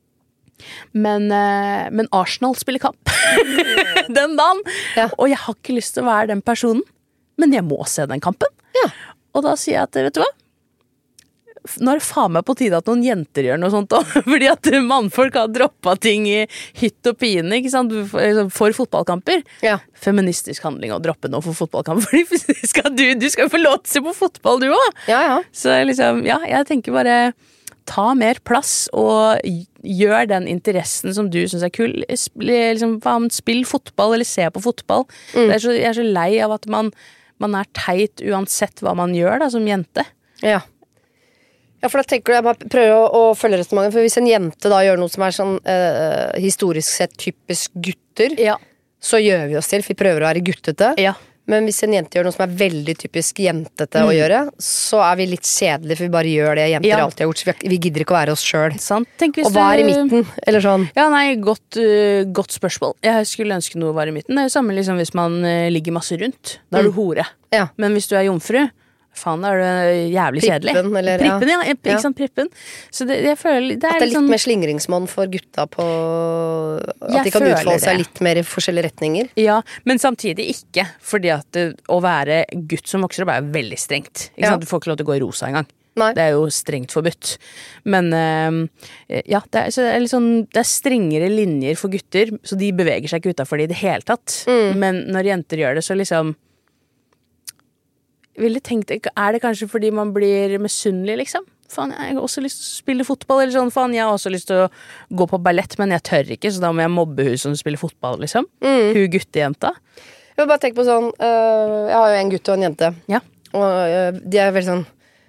Men, uh, men Arsenal spiller kamp den dagen, ja. Og jeg har ikke lyst til å være den personen, men jeg må se den kampen. Ja. Og da sier jeg at, vet du hva? Nå er det faen meg på tide at noen jenter gjør noe sånt også, fordi at mannfolk har droppet ting i hytt og pine, ikke sant, for, for fotballkamper. Ja. Feministisk handling å droppe noe for fotballkamper, fordi skal du, du skal jo få lov til å se på fotball du også. Ja, ja. Så liksom, ja, jeg tenker bare ta mer plass og gjør den interessen som du synes er kul. Liksom, faen, spill fotball eller se på fotball. Mm. Det er så, jeg er så lei av at man man er teit uansett hva man gjør da, som jente. Ja. Ja, for da tenker du, jeg bare prøver å, å følge resonemanget, for hvis en jente da gjør noe som er sånn uh, historisk sett typisk gutter, ja. så gjør vi oss til, for vi prøver å være guttete. Ja. Men hvis en jente gjør noe som er veldig typisk jentete mm. å gjøre, så er vi litt kjedelige, for vi bare gjør det jenter ja. alltid har gjort, så vi, vi gidder ikke å være oss selv. Og hva er i midten? Eller sånn? Ja, nei, godt, uh, godt spørsmål. Jeg skulle ønske noe var i midten. Det er jo samme liksom, hvis man uh, ligger masse rundt. Da er mm. du hore. Ja. Men hvis du er jomfru, faen, da er det jævlig kjedelig. Prippen, eller, prippen, ja. ja. Ikke ja. sant, prippen. Så det, jeg føler, det er at det er litt liksom, mer slingringsmonn for gutta på at de kan utfolde seg litt mer i forskjellige retninger. Ja, men samtidig ikke. Fordi at det, å være gutt som vokser opp er veldig strengt. Ikke ja. sant? Du får ikke lov til å gå i rosa engang. Nei. Det er jo strengt forbudt. Men øh, ja, det er, så det, er litt sånn, det er strengere linjer for gutter, så de beveger seg ikke utenfor det i det hele tatt. Mm. Men når jenter gjør det, så liksom ville tenkt, er det kanskje fordi man blir misunnelig, liksom? Faen, jeg har også lyst til å spille fotball, eller sånn, faen, jeg har også lyst til å gå på ballett, men jeg tør ikke, så da må jeg mobbe hun som spiller fotball, liksom. Mm. Hun guttejenta. Jeg vil bare tenke på sånn, øh, jeg har jo en gutt og en jente, ja. og øh, de er veldig sånn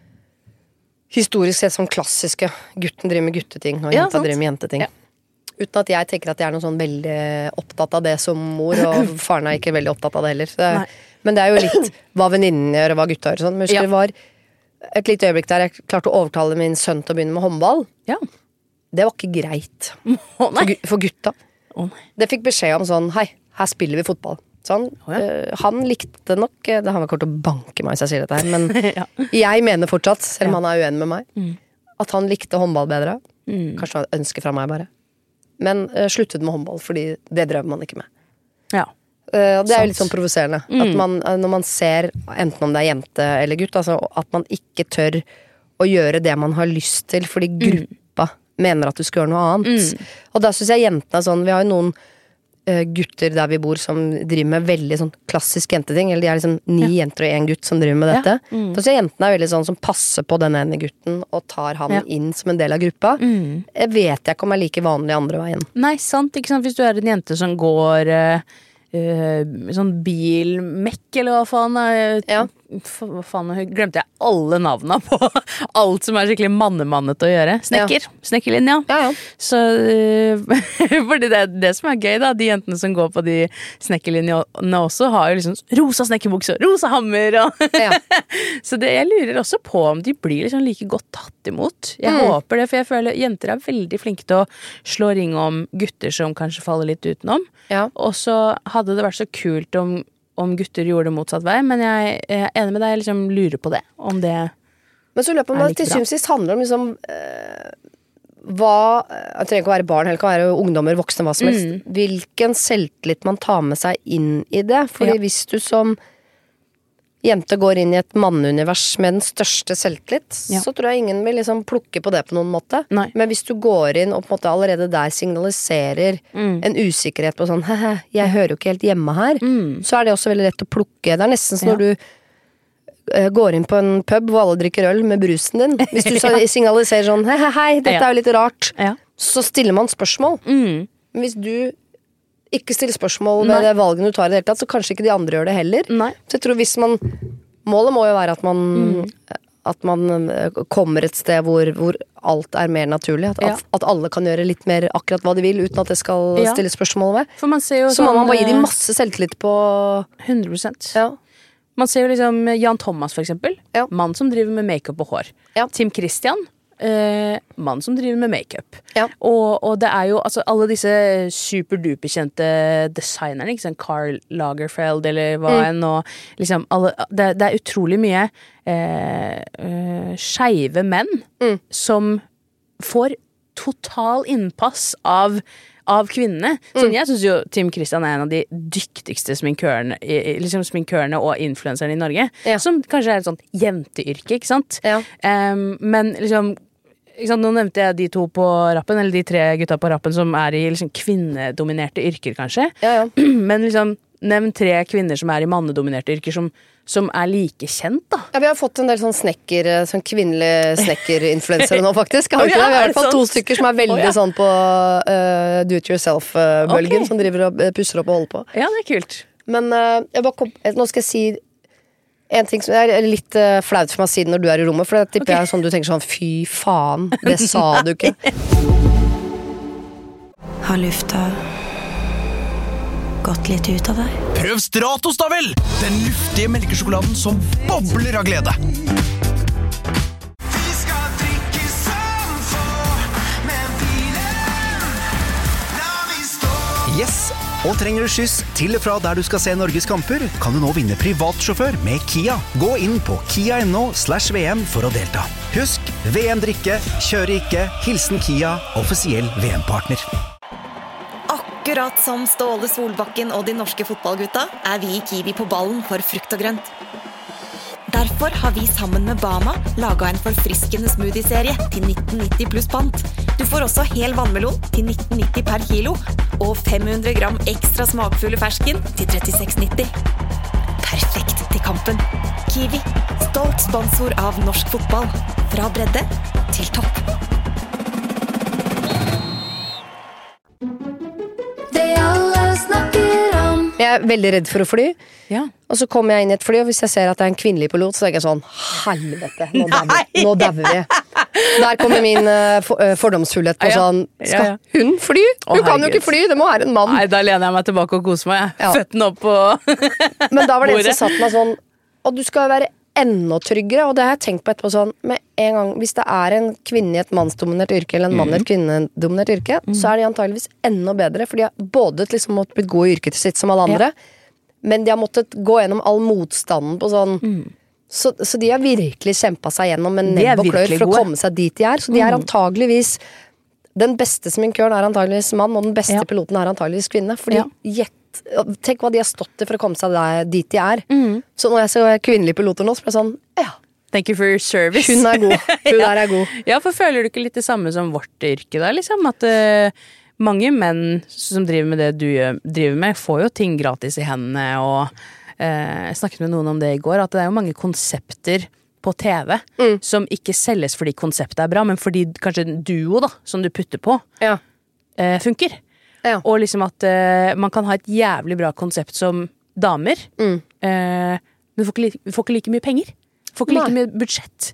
historisk sett sånn klassiske. Gutten driver med gutteting, og jenta ja, driver med jenteting. Ja. Uten at jeg tenker at jeg er noe sånn veldig opptatt av det som mor, og faren er ikke veldig opptatt av det heller. Så det er, men det er jo litt hva venninnen gjør, og hva gutta gjør. Sånn. Men husker ja. det var et lite øyeblikk der jeg klarte å overtale min sønn til å begynne med håndball. Ja. Det var ikke greit oh, for, for gutta. Oh, det fikk beskjed om sånn, hei, her spiller vi fotball. Sånn, oh, ja. uh, han likte nok, det har vært kort å banke meg hvis jeg sier dette her, men ja. jeg mener fortsatt, selv om ja. han er uenig med meg, mm. at han likte håndball bedre. Mm. Kanskje han ønsker fra meg bare. Men uh, sluttet med håndball, fordi det drev man ikke med. Ja. Uh, det er jo litt sånn provoserende. Mm. At man, uh, når man ser, enten om det er jente eller gutt, altså, at man ikke tør å gjøre det man har lyst til, fordi gruppa mm. mener at du skal gjøre noe annet. Mm. Og da synes jeg jentene er sånn, vi har jo noen uh, gutter der vi bor som driver med veldig sånn klassisk jenteting, eller de er liksom ni ja. jenter og en gutt som driver med dette. Ja. Mm. Da synes jeg jentene er veldig sånn som passer på den ene gutten og tar han ja. inn som en del av gruppa. Mm. Jeg vet jeg ikke om jeg er like vanlig andre veien. Nei, sant, ikke sant, hvis du er en jente som går uh, uh, sånn bilmekk, eller hva faen er, ja. hva faen, glemte jeg alle navnene på alt som er skikkelig mannemannet å gjøre. Snekker, ja. snekkerlinja. Ja, ja. Så, uh, fordi det er det som er gøy da, de jentene som går på de snekkerlinjene også har jo liksom rosa snekkerbukser, rosa hammer og ja. Så det, jeg lurer også på om de blir liksom like godt tatt imot. Jeg mm. håper det, for jeg føler jenter er veldig flinke til å slå ring om gutter som kanskje faller litt utenom. Ja. Og så hadde det vært så kult om om gutter gjorde det motsatt vei, men jeg, jeg er enig med deg, jeg liksom lurer på det, om det men så løper man til syvende og sist handler om liksom øh, hva, jeg trenger ikke å være barn, eller kan være ungdommer, voksne, hva som helst, mm. hvilken selvtillit man tar med seg inn i det, fordi ja. hvis du som jente går inn i et manneunivers med den største selvtillit, ja. så tror jeg ingen vil liksom plukke på det på noen måte. Nei. Men hvis du går inn og på en måte allerede der signaliserer mm. en usikkerhet på sånn, hehe, jeg hører jo ikke helt hjemme her, mm. så er det også veldig lett å plukke. Det er nesten som ja. når du uh, går inn på en pub hvor alle drikker øl med brusen din. Hvis du ja. signaliserer sånn, hei, hei, hei, dette ja. er jo litt rart, ja. så stiller man spørsmål. Mm. Men hvis du ikke stille spørsmål ved det valgene du tar i det hele tatt, så kanskje ikke de andre gjør det heller. Nei. Så jeg tror hvis man målet må jo være at man mm. at man kommer et sted hvor, hvor alt er mer naturlig, at, ja. at, at alle kan gjøre litt mer akkurat hva de vil uten at det skal ja. stille spørsmål ved. For man ser jo så sånn, må man bare gi dem masse selvtillit på hundre prosent. Ja. Man ser jo liksom Jan Thomas for eksempel, ja. mann som driver med makeup og hår. Ja. Tim Christian, Eh, mann som driver med makeup. Ja. Og, og det er jo altså, alle disse superduperkjente designerne, ikke sant? Karl Lagerfeld eller hva mm. enn, og liksom alle, det, det er utrolig mye eh, eh, skeive menn mm. som får total innpass av av kvinnene. Sånn, mm. jeg synes jo Tim Christian er en av de dyktigste sminkørene, liksom sminkørene og influenserne i Norge, ja. som kanskje er et sånt jenteyrke, ikke sant? Ja. Um, men liksom ikke sant, nå nevnte jeg de to på rappen, eller de tre gutta på rappen som er i liksom kvinnedominerte yrker, kanskje. Ja, ja. Men liksom, nevn tre kvinner som er i mannedominerte yrker som, som er like kjent, da. Ja, vi har fått en del sånn snekker, sånn kvinnelige snekkerinfluensere nå, faktisk. Har vi oh, ja, ikke det? Vi har i hvert fall sånn? to stykker som er veldig oh, ja. sånn på uh, do it yourself-bølgen, okay. som driver og pusser opp og holder på. Ja, det er kult. Men uh, jeg bare kom, nå skal jeg si En ting som er litt uh, flaut for meg siden når du er i rommet, for det tipper okay. jeg sånn du tenker sånn, fy faen, det sa du ikke. Har lufta gått litt ut av deg? Prøv Stratos da vel! Den luftige melkesjokoladen som bobler av glede. Vi skal drikke som få, men bilen, la vi stå. Yes! Og trenger du skyss til og fra der du skal se Norges kamper, kan du nå vinne privatsjåfør med Kia. Gå inn på kia punktum no slash V M for å delta. Husk, V M-drikke, kjøre ikke, hilsen Kia, offisiell V M-partner. Akkurat som Ståle Solbakken og de norske fotballgutta er vi i Kiwi på ballen for frukt og grønt. Derfor har vi sammen med Bama laget en forfriskende smoothie-serie til nitten nitti pluss pant. Du får også hel vannmelon til nitten nitti per kilo, og fem hundre gram ekstra smakfulle fersken til trettiseks nitti. Perfekt til kampen. Kiwi, stolt sponsor av norsk fotball. Fra bredde til topp. Det alle snakker om. Jeg er veldig redd for å fly. Ja. Og så kommer jeg inn i et fly, og hvis jeg ser at det er en kvinnelig pilot, så tenker jeg sånn, helvete, nå dauer vi. Nå dauer vi. Der kommer min uh, for, uh, fordomsfullhet på sånn, skal ja, ja. hun fly? Hun oh, kan jo ikke fly, det må være en mann. Nei, da lener jeg meg tilbake og koser meg. Ja. Føtten opp på Men da var det en som satt meg sånn, og du skal være enda tryggere, og det har jeg tenkt på etterpå sånn, med en gang, hvis det er en kvinne i et mannsdominert yrke, eller en mann i et kvinnedominert yrke, mm. så er de antageligvis enda bedre, for de har både liksom måttet blitt gode i yrket sitt som alle andre, ja. men de har måttet gå gjennom all motstanden på sånn mm. så, så de har virkelig kjempet seg gjennom med nebb og klør for å komme seg dit de er. Så de er antageligvis den beste sminkøren er antageligvis mann, og den beste ja. piloten er antageligvis kvinne. Fordi ja. gjett, tenk hva de har stått i for å komme seg der, dit de er. Mm. Så når jeg ser kvinnelige piloter nå, så blir jeg sånn, ja. Thank you for your service. Hun er god. Hun ja. der er god. Ja, for føler du ikke litt det samme som vårt yrke da, liksom? At uh, mange menn som driver med det du driver med, får jo ting gratis i hendene, og eh, jeg snakket med noen om det i går, at det er jo mange konsepter på T V mm. som ikke selges fordi konseptet er bra, men fordi kanskje en duo da, som du putter på, ja. eh, funker. Ja. Og liksom at eh, man kan ha et jævlig bra konsept som damer, mm. eh, men du får, ikke, du får ikke like mye penger. Du får ikke like mye budsjett.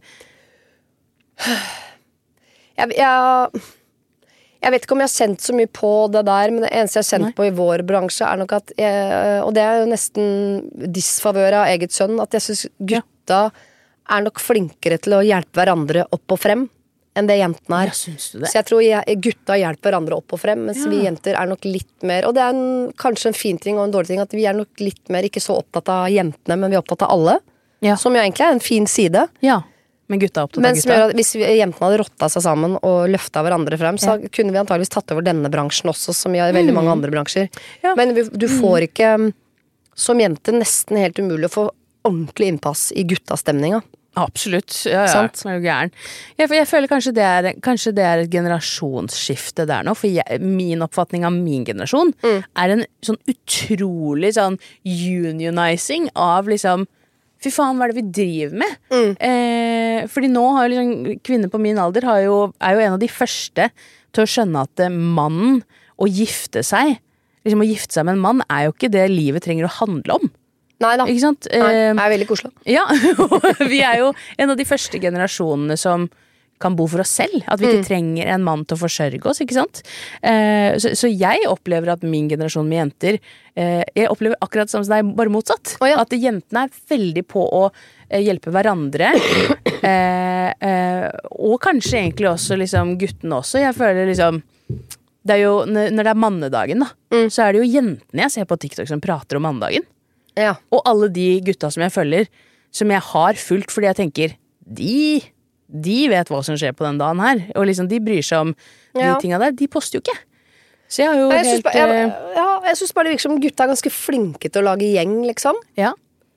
Jeg... jeg Jeg vet ikke om jeg har sendt så mye på det der, men det eneste jeg har sendt Nei. på i vår bransje er nok at jeg, og det er jo nesten disfavør av eget sønn, at jeg synes gutta ja. er nok flinkere til å hjelpe hverandre opp og frem enn det jentene er. Ja, synes du det? Så jeg tror jeg, gutta hjelper hverandre opp og frem, mens ja. vi jenter er nok litt mer, og det er en, kanskje en fin ting og en dårlig ting, at vi er nok litt mer ikke så opptatt av jentene, men vi er opptatt av alle, ja. som jo egentlig er en fin side. Ja. Men gutta er opptatt Men av gutta. At hvis jentene hadde rotta seg sammen og løftet hverandre frem, så ja. kunne vi antageligvis tatt over denne bransjen også, som i veldig mm. mange andre bransjer. Ja. Men du får ikke, som jente, nesten helt umulig å få ordentlig innpass i guttastemninga. Absolutt, ja, ja. Sant? Er jo gæren. Jeg, jeg føler kanskje det, er, kanskje det er et generasjonsskifte der nå, for jeg, min oppfatning av min generasjon mm. er en sånn utrolig sånn unionizing av liksom fy faen, hva er det vi driver med? Mm. Eh, fordi nå har jo liksom, kvinner på min alder har jo, er jo en av de første til å skjønne at mannen å gifte seg, liksom å gifte seg med en mann er jo ikke det livet trenger å handle om. Nei da. Ikke sant? Nei, det er veldig koselig. Ja, vi er jo en av de første generasjonene som kan bo for oss selv, at vi ikke mm. trenger en mann til å forsørge oss, ikke sant? Eh, så, så jeg opplever at min generasjon med jenter, eh, jeg opplever akkurat som deg, bare motsatt. Oh, ja. At jentene er veldig på å eh, hjelpe hverandre, eh, eh, og kanskje egentlig også liksom guttene også. Jeg føler liksom, det er jo, når det er mannedagen da, mm. så er det jo jentene jeg ser på TikTok som prater om mannedagen. Ja. Og alle de gutta som jeg følger, som jeg har fulgt fordi jeg tenker, de... de vet hva som skjer på den dagen her, og liksom de bryr seg om de ja. tingene der, de poster jo ikke. Så jeg har jo jeg helt... Synes, jeg, ja, jeg synes bare det virker som gutta er ganske flinke til å lage gjeng, liksom. Ja.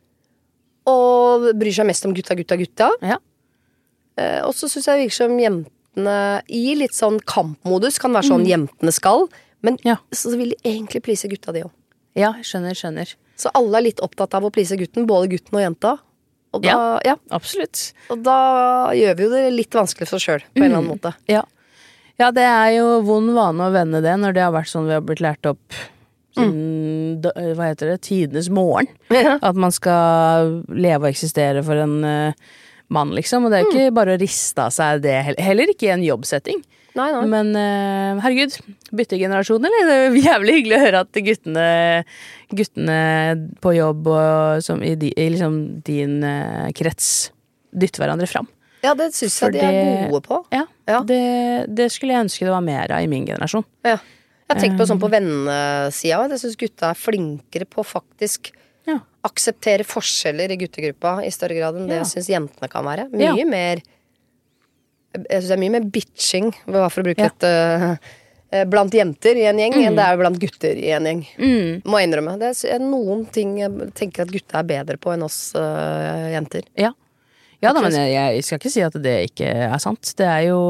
Og bryr seg mest om gutta, gutta, gutta. Ja. Eh, og så synes jeg det virker som jentene i litt sånn kampmodus kan være sånn mm. jentene skal, men ja. så vil de egentlig please gutta de også. Ja, skjønner, skjønner. Så alle er litt opptatt av å please gutten, både gutten og jenta. Og da, ja, ja, absolutt. Og da gjør vi jo det litt vanskelig for oss selv, på en eller annen måte. Ja. ja, det er jo vond vane å vende det, når det har vært sånn vi har blitt lært opp siden, da- hva heter det, tidenes morgen. At man skal leve og eksistere for en uh, mann, liksom. Og det er ikke bare å riste av seg det, heller, heller ikke i en jobbsetting. Nei, nei. Men uh, herregud, byttegenerasjon, eller? Det er jo jævlig hyggelig å høre at guttene, guttene på jobb og som i, di, i liksom din uh, krets dytter hverandre fram. Ja, det synes jeg de er gode på. Ja, ja. Det, det skulle jeg ønske det var mer av i min generasjon. Ja. Jeg tenker på sånn på vennesida, og jeg synes gutta er flinkere på å faktisk ja. akseptere forskjeller i guttegruppa i større grad enn det Ja. jeg synes jentene kan være. Mye Ja. mer Jeg synes det er mye mer bitching, for å bruke Ja. et uh, blant jenter i en gjeng, Mm. enn det er blant gutter i en gjeng. Mm. Må jeg innrømme. Det er noen ting jeg tenker at gutta er bedre på enn oss uh, jenter. Ja. Ja da, men jeg, jeg skal ikke si at det ikke er sant. Det er jo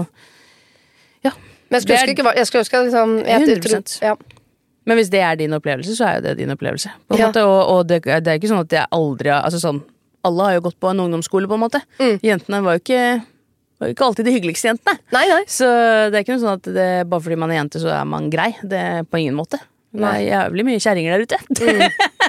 Men jeg skulle ønske ikke Jeg skulle ønske liksom jeg, hundre prosent. tror- ja. Men hvis det er din opplevelse, så er jo det din opplevelse. På en Ja. måte, og og det, det er ikke sånn at jeg aldri har altså sånn, alle har jo gått på en ungdomsskole, på en måte. Jentene var jo ikke, var jo ikke alltid de hyggeligste jentene. Nei, nei. Så det er ikke noe sånn at det, bare fordi man er jente, så er man grei. Det er på ingen måte. Det er jævlig mye kjerringer der ute.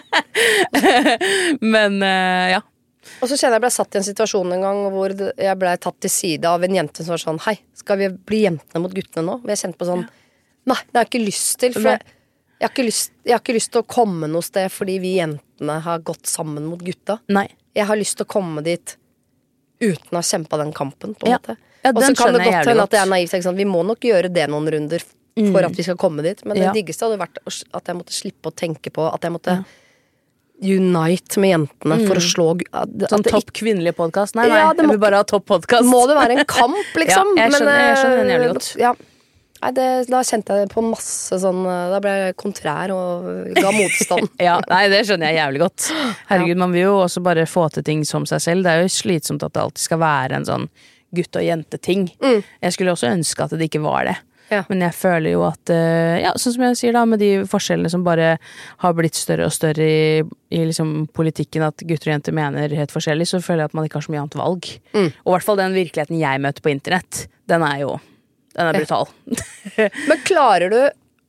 Men uh, ja. Og så kjenner jeg ble satt i en situasjon en gang hvor det- jeg ble tatt til side av en jente som var sånn: hei, skal vi bli jentene mot guttene nå? Og jeg kjente på sånn: nei, det har jeg ikke lyst til. For jeg, jeg, har ikke lyst, jeg har ikke lyst til å komme noe sted fordi vi jentene har gått sammen mot gutta. Nei. Jeg har lyst til å komme dit uten å ha kjempet den kampen, på en Ja. måte. Ja, Og så den kan det skjønner jeg godt jævlig hende at det er godt. naivt. Ikke sant? Vi må nok gjøre det noen runder for Mm. at vi skal komme dit. Men Ja. det diggeste hadde vært å- at jeg måtte slippe å tenke på at jeg måtte unite med jentene for å Mm. slå gu- at, at Sånn det topp kvinnelig podcast. Nei, nei, Ja, det jeg må vil bare ha topp podcast. Må det være en kamp, liksom? Ja, jeg skjønner, jeg skjønner den jævlig eh, godt. Ja. Nei, det, da kjente jeg det på masse sånn eh, Da ble jeg kontrær og ga motstand. Ja, nei, det skjønner jeg jævlig godt. Herregud, man vil jo også bare få til ting som seg selv. Det er jo slitsomt at det alltid skal være en sånn gutt- og jente-ting. Jeg skulle også ønske at det ikke var det. Ja. Men jeg føler jo at, eh, ja, sånn som jeg sier da, med de forskjellene som bare har blitt større og større i, i liksom politikken, at gutter og jenter mener helt forskjellig, så føler jeg at man ikke har så mye annet valg. Mm. Og i hvert fall den virkeligheten jeg møter på internett, den er jo, den er brutal. Men klarer du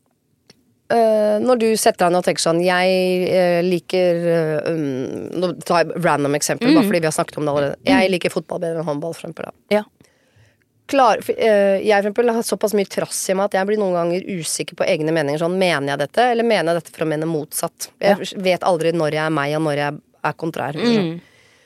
eh, når du setter deg ned og tenker sånn: jeg eh, liker eh, um, Nå tar jeg random eksempel, Mm. bare fordi vi har snakket om det allerede. Jeg liker fotball bedre enn håndball, for eksempel. Da. Ja. Klar, for, eh, jeg for eksempel har såpass mye trass i meg at jeg blir noen ganger usikker på egne meninger. Sånn, mener jeg dette, eller mener jeg dette for å mene motsatt? Jeg vet aldri når jeg er meg, og når jeg er kontrær. Mm.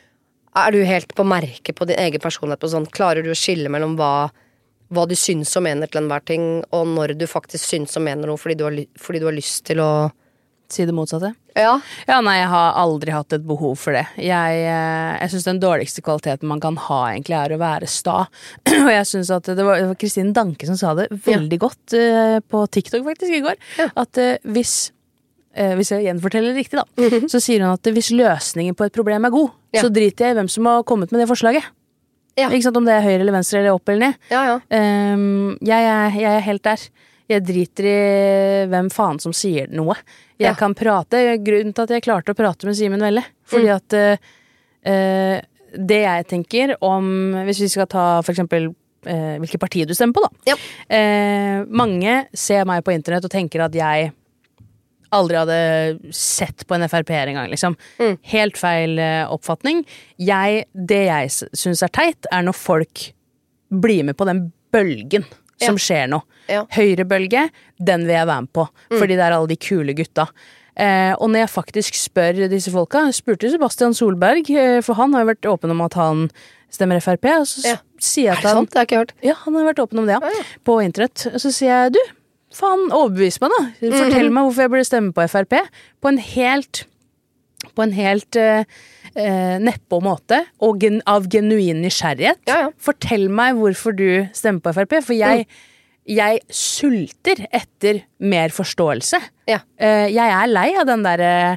Er du helt på merket på din egen personlighet på sånn? Klarer du å skille mellom hva, hva du syns og mener til enhver ting, og når du faktisk syns og mener noe fordi du har, ly- fordi du har lyst til å Si det motsatte? Ja. Ja, nei, jeg har aldri hatt et behov for det. Jeg, eh, jeg synes den dårligste kvaliteten man kan ha egentlig er å være sta. Og jeg synes at det var, det var Kristine Danke som sa det veldig godt eh, på TikTok faktisk i går. At eh, hvis, eh, hvis jeg gjenforteller riktig da, så sier hun at hvis løsningen på et problem er god, Ja. så driter jeg i hvem som har kommet med det forslaget. Ikke sant, om det er høyre eller venstre eller opp eller ned. Ja, ja. Ehm, jeg, er, jeg er helt der. Jeg driter i hvem faen som sier noe. Jeg Ja. kan prate. Grunnen til at jeg klarte å prate med Simen Velle, fordi Mm. at eh, eh, det jeg tenker om, hvis vi skal ta for eksempel eh, hvilket parti du stemmer på da. Eh, mange ser meg på internett og tenker at jeg aldri hadde sett på en F R P-er en gang, liksom. Helt feil eh, oppfatning. Jeg, det jeg s- synes er teit, er når folk blir med på den bølgen som Ja. skjer nå. Ja. Høyrebølge, den vil jeg være med på, Mm. fordi det er alle de kule gutta. Eh, og når jeg faktisk spør disse folka, jeg spurte Sebastian Solberg, eh, for han har jo vært åpen om at han stemmer F R P, og så s- sier jeg Er at det han... sant? Det har jeg ikke hørt. Ja, han har vært åpen om det, ja. På internett. Og så sier jeg, du, faen, overbevis meg da. Fortell Mhm. meg hvorfor jeg burde stemme på F R P. På en helt, på en helt eh, eh, nedpå måte, og gen, av genuin nysgjerrighet. Fortell meg hvorfor du stemmer på F R P, for jeg, jeg sulter etter mer forståelse. Ja. Eh, jeg er lei av den der eh,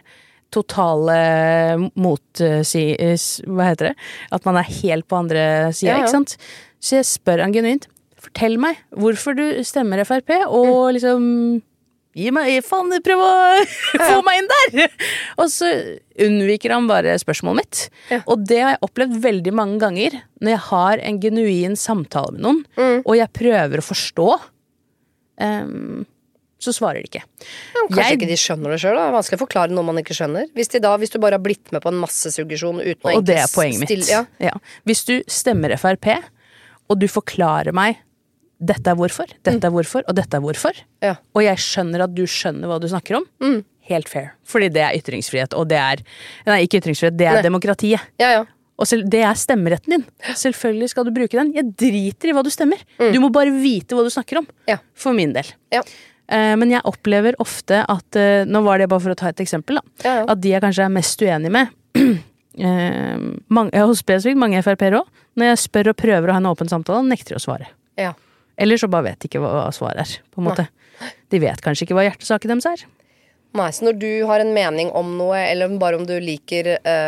totale mot... eh, si, eh, s- hva heter det? At man er helt på andre sida, Ja, ja. ikke sant? Så jeg spør han genuint. Fortell meg hvorfor du stemmer F R P, og liksom Gi meg, faen, prøv å få meg inn der! Og så unnviker han bare spørsmålet mitt. Og det har jeg opplevd veldig mange ganger når jeg har en genuin samtale med noen, og jeg prøver å forstå. Um, så svarer de ikke. Ja, kanskje jeg, ikke de skjønner det selv da. Det er vanskelig å forklare noe man ikke skjønner. Hvis, de da, hvis du bare har blitt med på en masse suggesjon uten å og det er poenget mitt. Ja. Ja. Hvis du stemmer F R P, og du forklarer meg dette er hvorfor, dette er hvorfor, og dette er hvorfor, ja. og jeg skjønner at du skjønner hva du snakker om, mm. helt fair. Fordi det er ytringsfrihet, og det er, nei, ikke ytringsfrihet, det er nei. Demokratiet. Ja, ja. Og selv, det er stemmeretten din. Selvfølgelig skal du bruke den. Jeg driter i hva du stemmer. Mm. Du må bare vite hva du snakker om. Ja. For min del. Ja. Uh, men jeg opplever ofte at, uh, nå var det bare for å ta et eksempel da, ja, ja. at de jeg kanskje er mest uenig med, uh, mange, jeg har spesifikt mange F R P-er også, når jeg spør og prøver å ha en åpen samtale, nekter å svare. Ja. Eller så bare vet de ikke hva svaret er, på en måte. Nei. De vet kanskje ikke hva hjertesaken deres er. Nei, så når du har en mening om noe, eller bare om du liker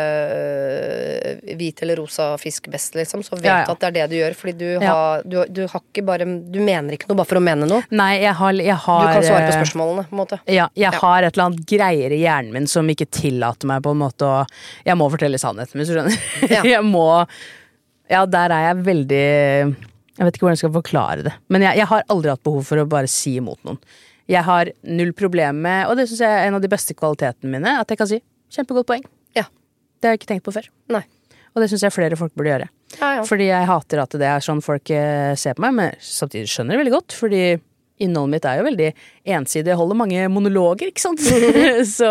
øh, hvit eller rosa fisk best, liksom, så vet ja, ja. du at det er det du gjør, fordi du, ja. har, du, du har ikke bare, du mener ikke noe bare for å mene noe. Nei, jeg har, jeg har du kan svare på spørsmålene, på en måte. Ja, jeg ja. har et eller annet greier i hjernen min som ikke tillater meg på en måte å, jeg må fortelle sannheten, hvis du skjønner. Ja. jeg må, ja, der er jeg veldig, jeg vet ikke hvordan jeg skal forklare det, men jeg, jeg har aldri hatt behov for å bare si imot noen. Jeg har null problem med, og det synes jeg er en av de beste kvalitetene mine, at jeg kan si, kjempegodt poeng. Ja. Det har jeg ikke tenkt på før. Nei. Og det synes jeg flere folk burde gjøre. Ja, ja. Fordi jeg hater at det er sånn folk ser på meg, men samtidig skjønner det veldig godt, fordi innholdet mitt er jo veldig ensidig, jeg holder mange monologer, ikke sant? Så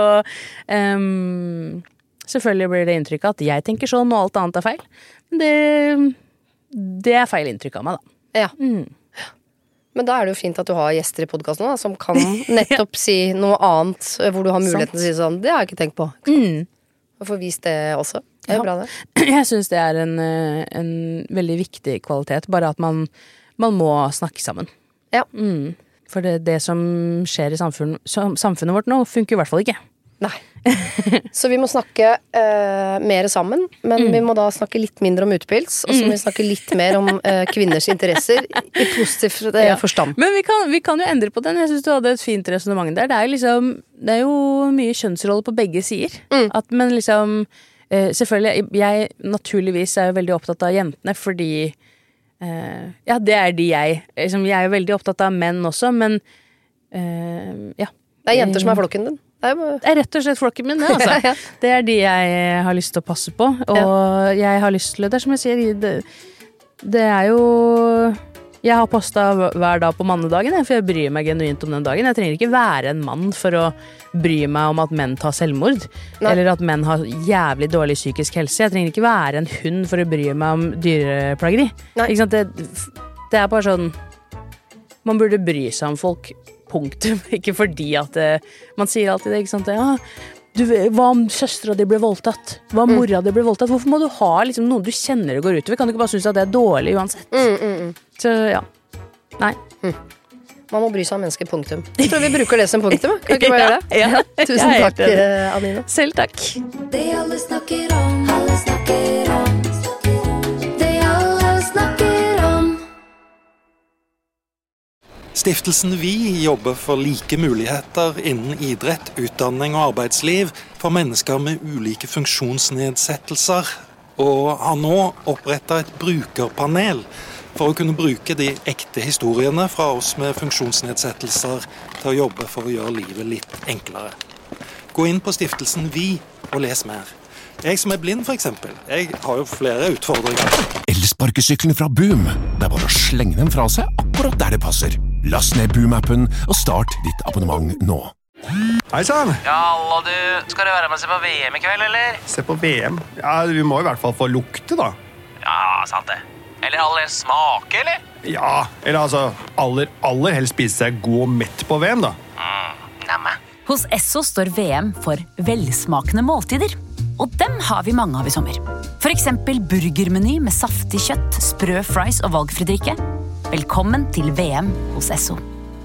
um, selvfølgelig blir det inntrykk av at jeg tenker sånn, og alt annet er feil. Det, det er feil inntrykk av meg da. Ja. Mm. Men da er det jo fint at du har gjester i podcasten da, som kan nettopp si noe annet, hvor du har muligheten til å si sånn, det har jeg ikke tenkt på. Mm. Og få vist det også. Det er ja. bra det. Jeg synes det er en, en veldig viktig kvalitet, bare at man, man må snakke sammen. Ja. Mm. For det, det som skjer i samfunn, samfunnet vårt nå funker i hvert fall ikke. Nei. Så vi må snakke uh, mer sammen, men mm. vi må da snakke litt mindre om utpils, og så må vi snakke litt mer om uh, kvinners interesser i positiv uh, ja. forstand. Men vi kan, vi kan jo endre på den. Jeg synes du hadde et fint resonemang der. Det er, liksom, det er jo mye kjønnsrolle på begge sider. Mm. At, men liksom, uh, selvfølgelig, jeg naturligvis er jo veldig opptatt av jentene, fordi uh, ja, det er de jeg. Liksom, jeg er jo veldig opptatt av menn også, men uh, ja. Det er jenter som er flokken din. Det er rett og slett flokken min, det, altså. Det er de jeg har lyst til å passe på, og ja. jeg har lyst til det. Det er som jeg sier, det, det er jo, jeg har postet hver dag på mannedagen, for jeg bryr meg genuint om den dagen. Jeg trenger ikke være en mann for å bry meg om at menn tar selvmord, Nei. eller at menn har jævlig dårlig psykisk helse. Jeg trenger ikke være en hund for å bry meg om dyreplageri. Ikke sant? Det, det er bare sånn, man burde bry seg om folk, punktum, ikke fordi at uh, man sier alltid det, ikke sant? Ja, du, hva om søstera di ble voldtatt? Hva om mora di ble voldtatt? Hvorfor må du ha liksom, noen du kjenner det går utover? Kan du ikke bare synes at det er dårlig uansett? Mm, mm, mm. Så ja, nei. Mm. Man må bry seg om mennesker, punktum. Jeg tror vi bruker det som punktum, kan ikke bare gjøre det? Ja, ja. Tusen takk, Anine. Selv takk. Det alle snakker om, alle snakker om. Det alle snakker om. Stiftelsen Vi jobber for like muligheter innen idrett, utdanning og arbeidsliv for mennesker med ulike funksjonsnedsettelser, og har nå opprettet et brukerpanel for å kunne bruke de ekte historiene fra oss med funksjonsnedsettelser til å jobbe for å gjøre livet litt enklere. Gå inn på Stiftelsen Vi og les mer. Jeg som er blind for eksempel, jeg har jo flere utfordringer. Elsparkesyklene fra Boom. Det er bare å slenge dem fra seg akkurat der det passer. Last ned Boom-appen og start ditt abonnement nå. Hei sann! Ja, hallo du. Skal du være med og se på V M i kveld, eller? Se på V M? Ja, vi må i hvert fall få lukte da. Ja, sant det. Eller aller helst smake, eller? Ja, eller altså aller, aller helst spise seg god og mett på V M da. Mm, nemme. Hos Esso står V M for velsmakende måltider. Og dem har vi mange av i sommer. For eksempel burgermeny med saftig kjøtt, sprø fries og valgfri drikke. Velkommen til V M hos Esso.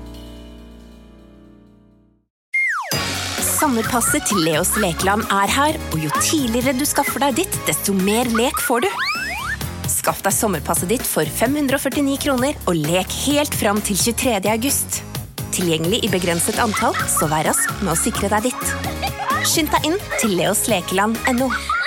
Sommerpasset til Leos Lekeland er her, og jo tidligere du skaffer deg ditt, desto mer lek får du. Skaff deg sommerpasset ditt for fem hundre og førtini kroner, og lek helt fram til tjuetredje august. Tilgjengelig i begrenset antall, så vær rask med å sikre deg ditt. Skynd deg inn til leoslekeland punktum no.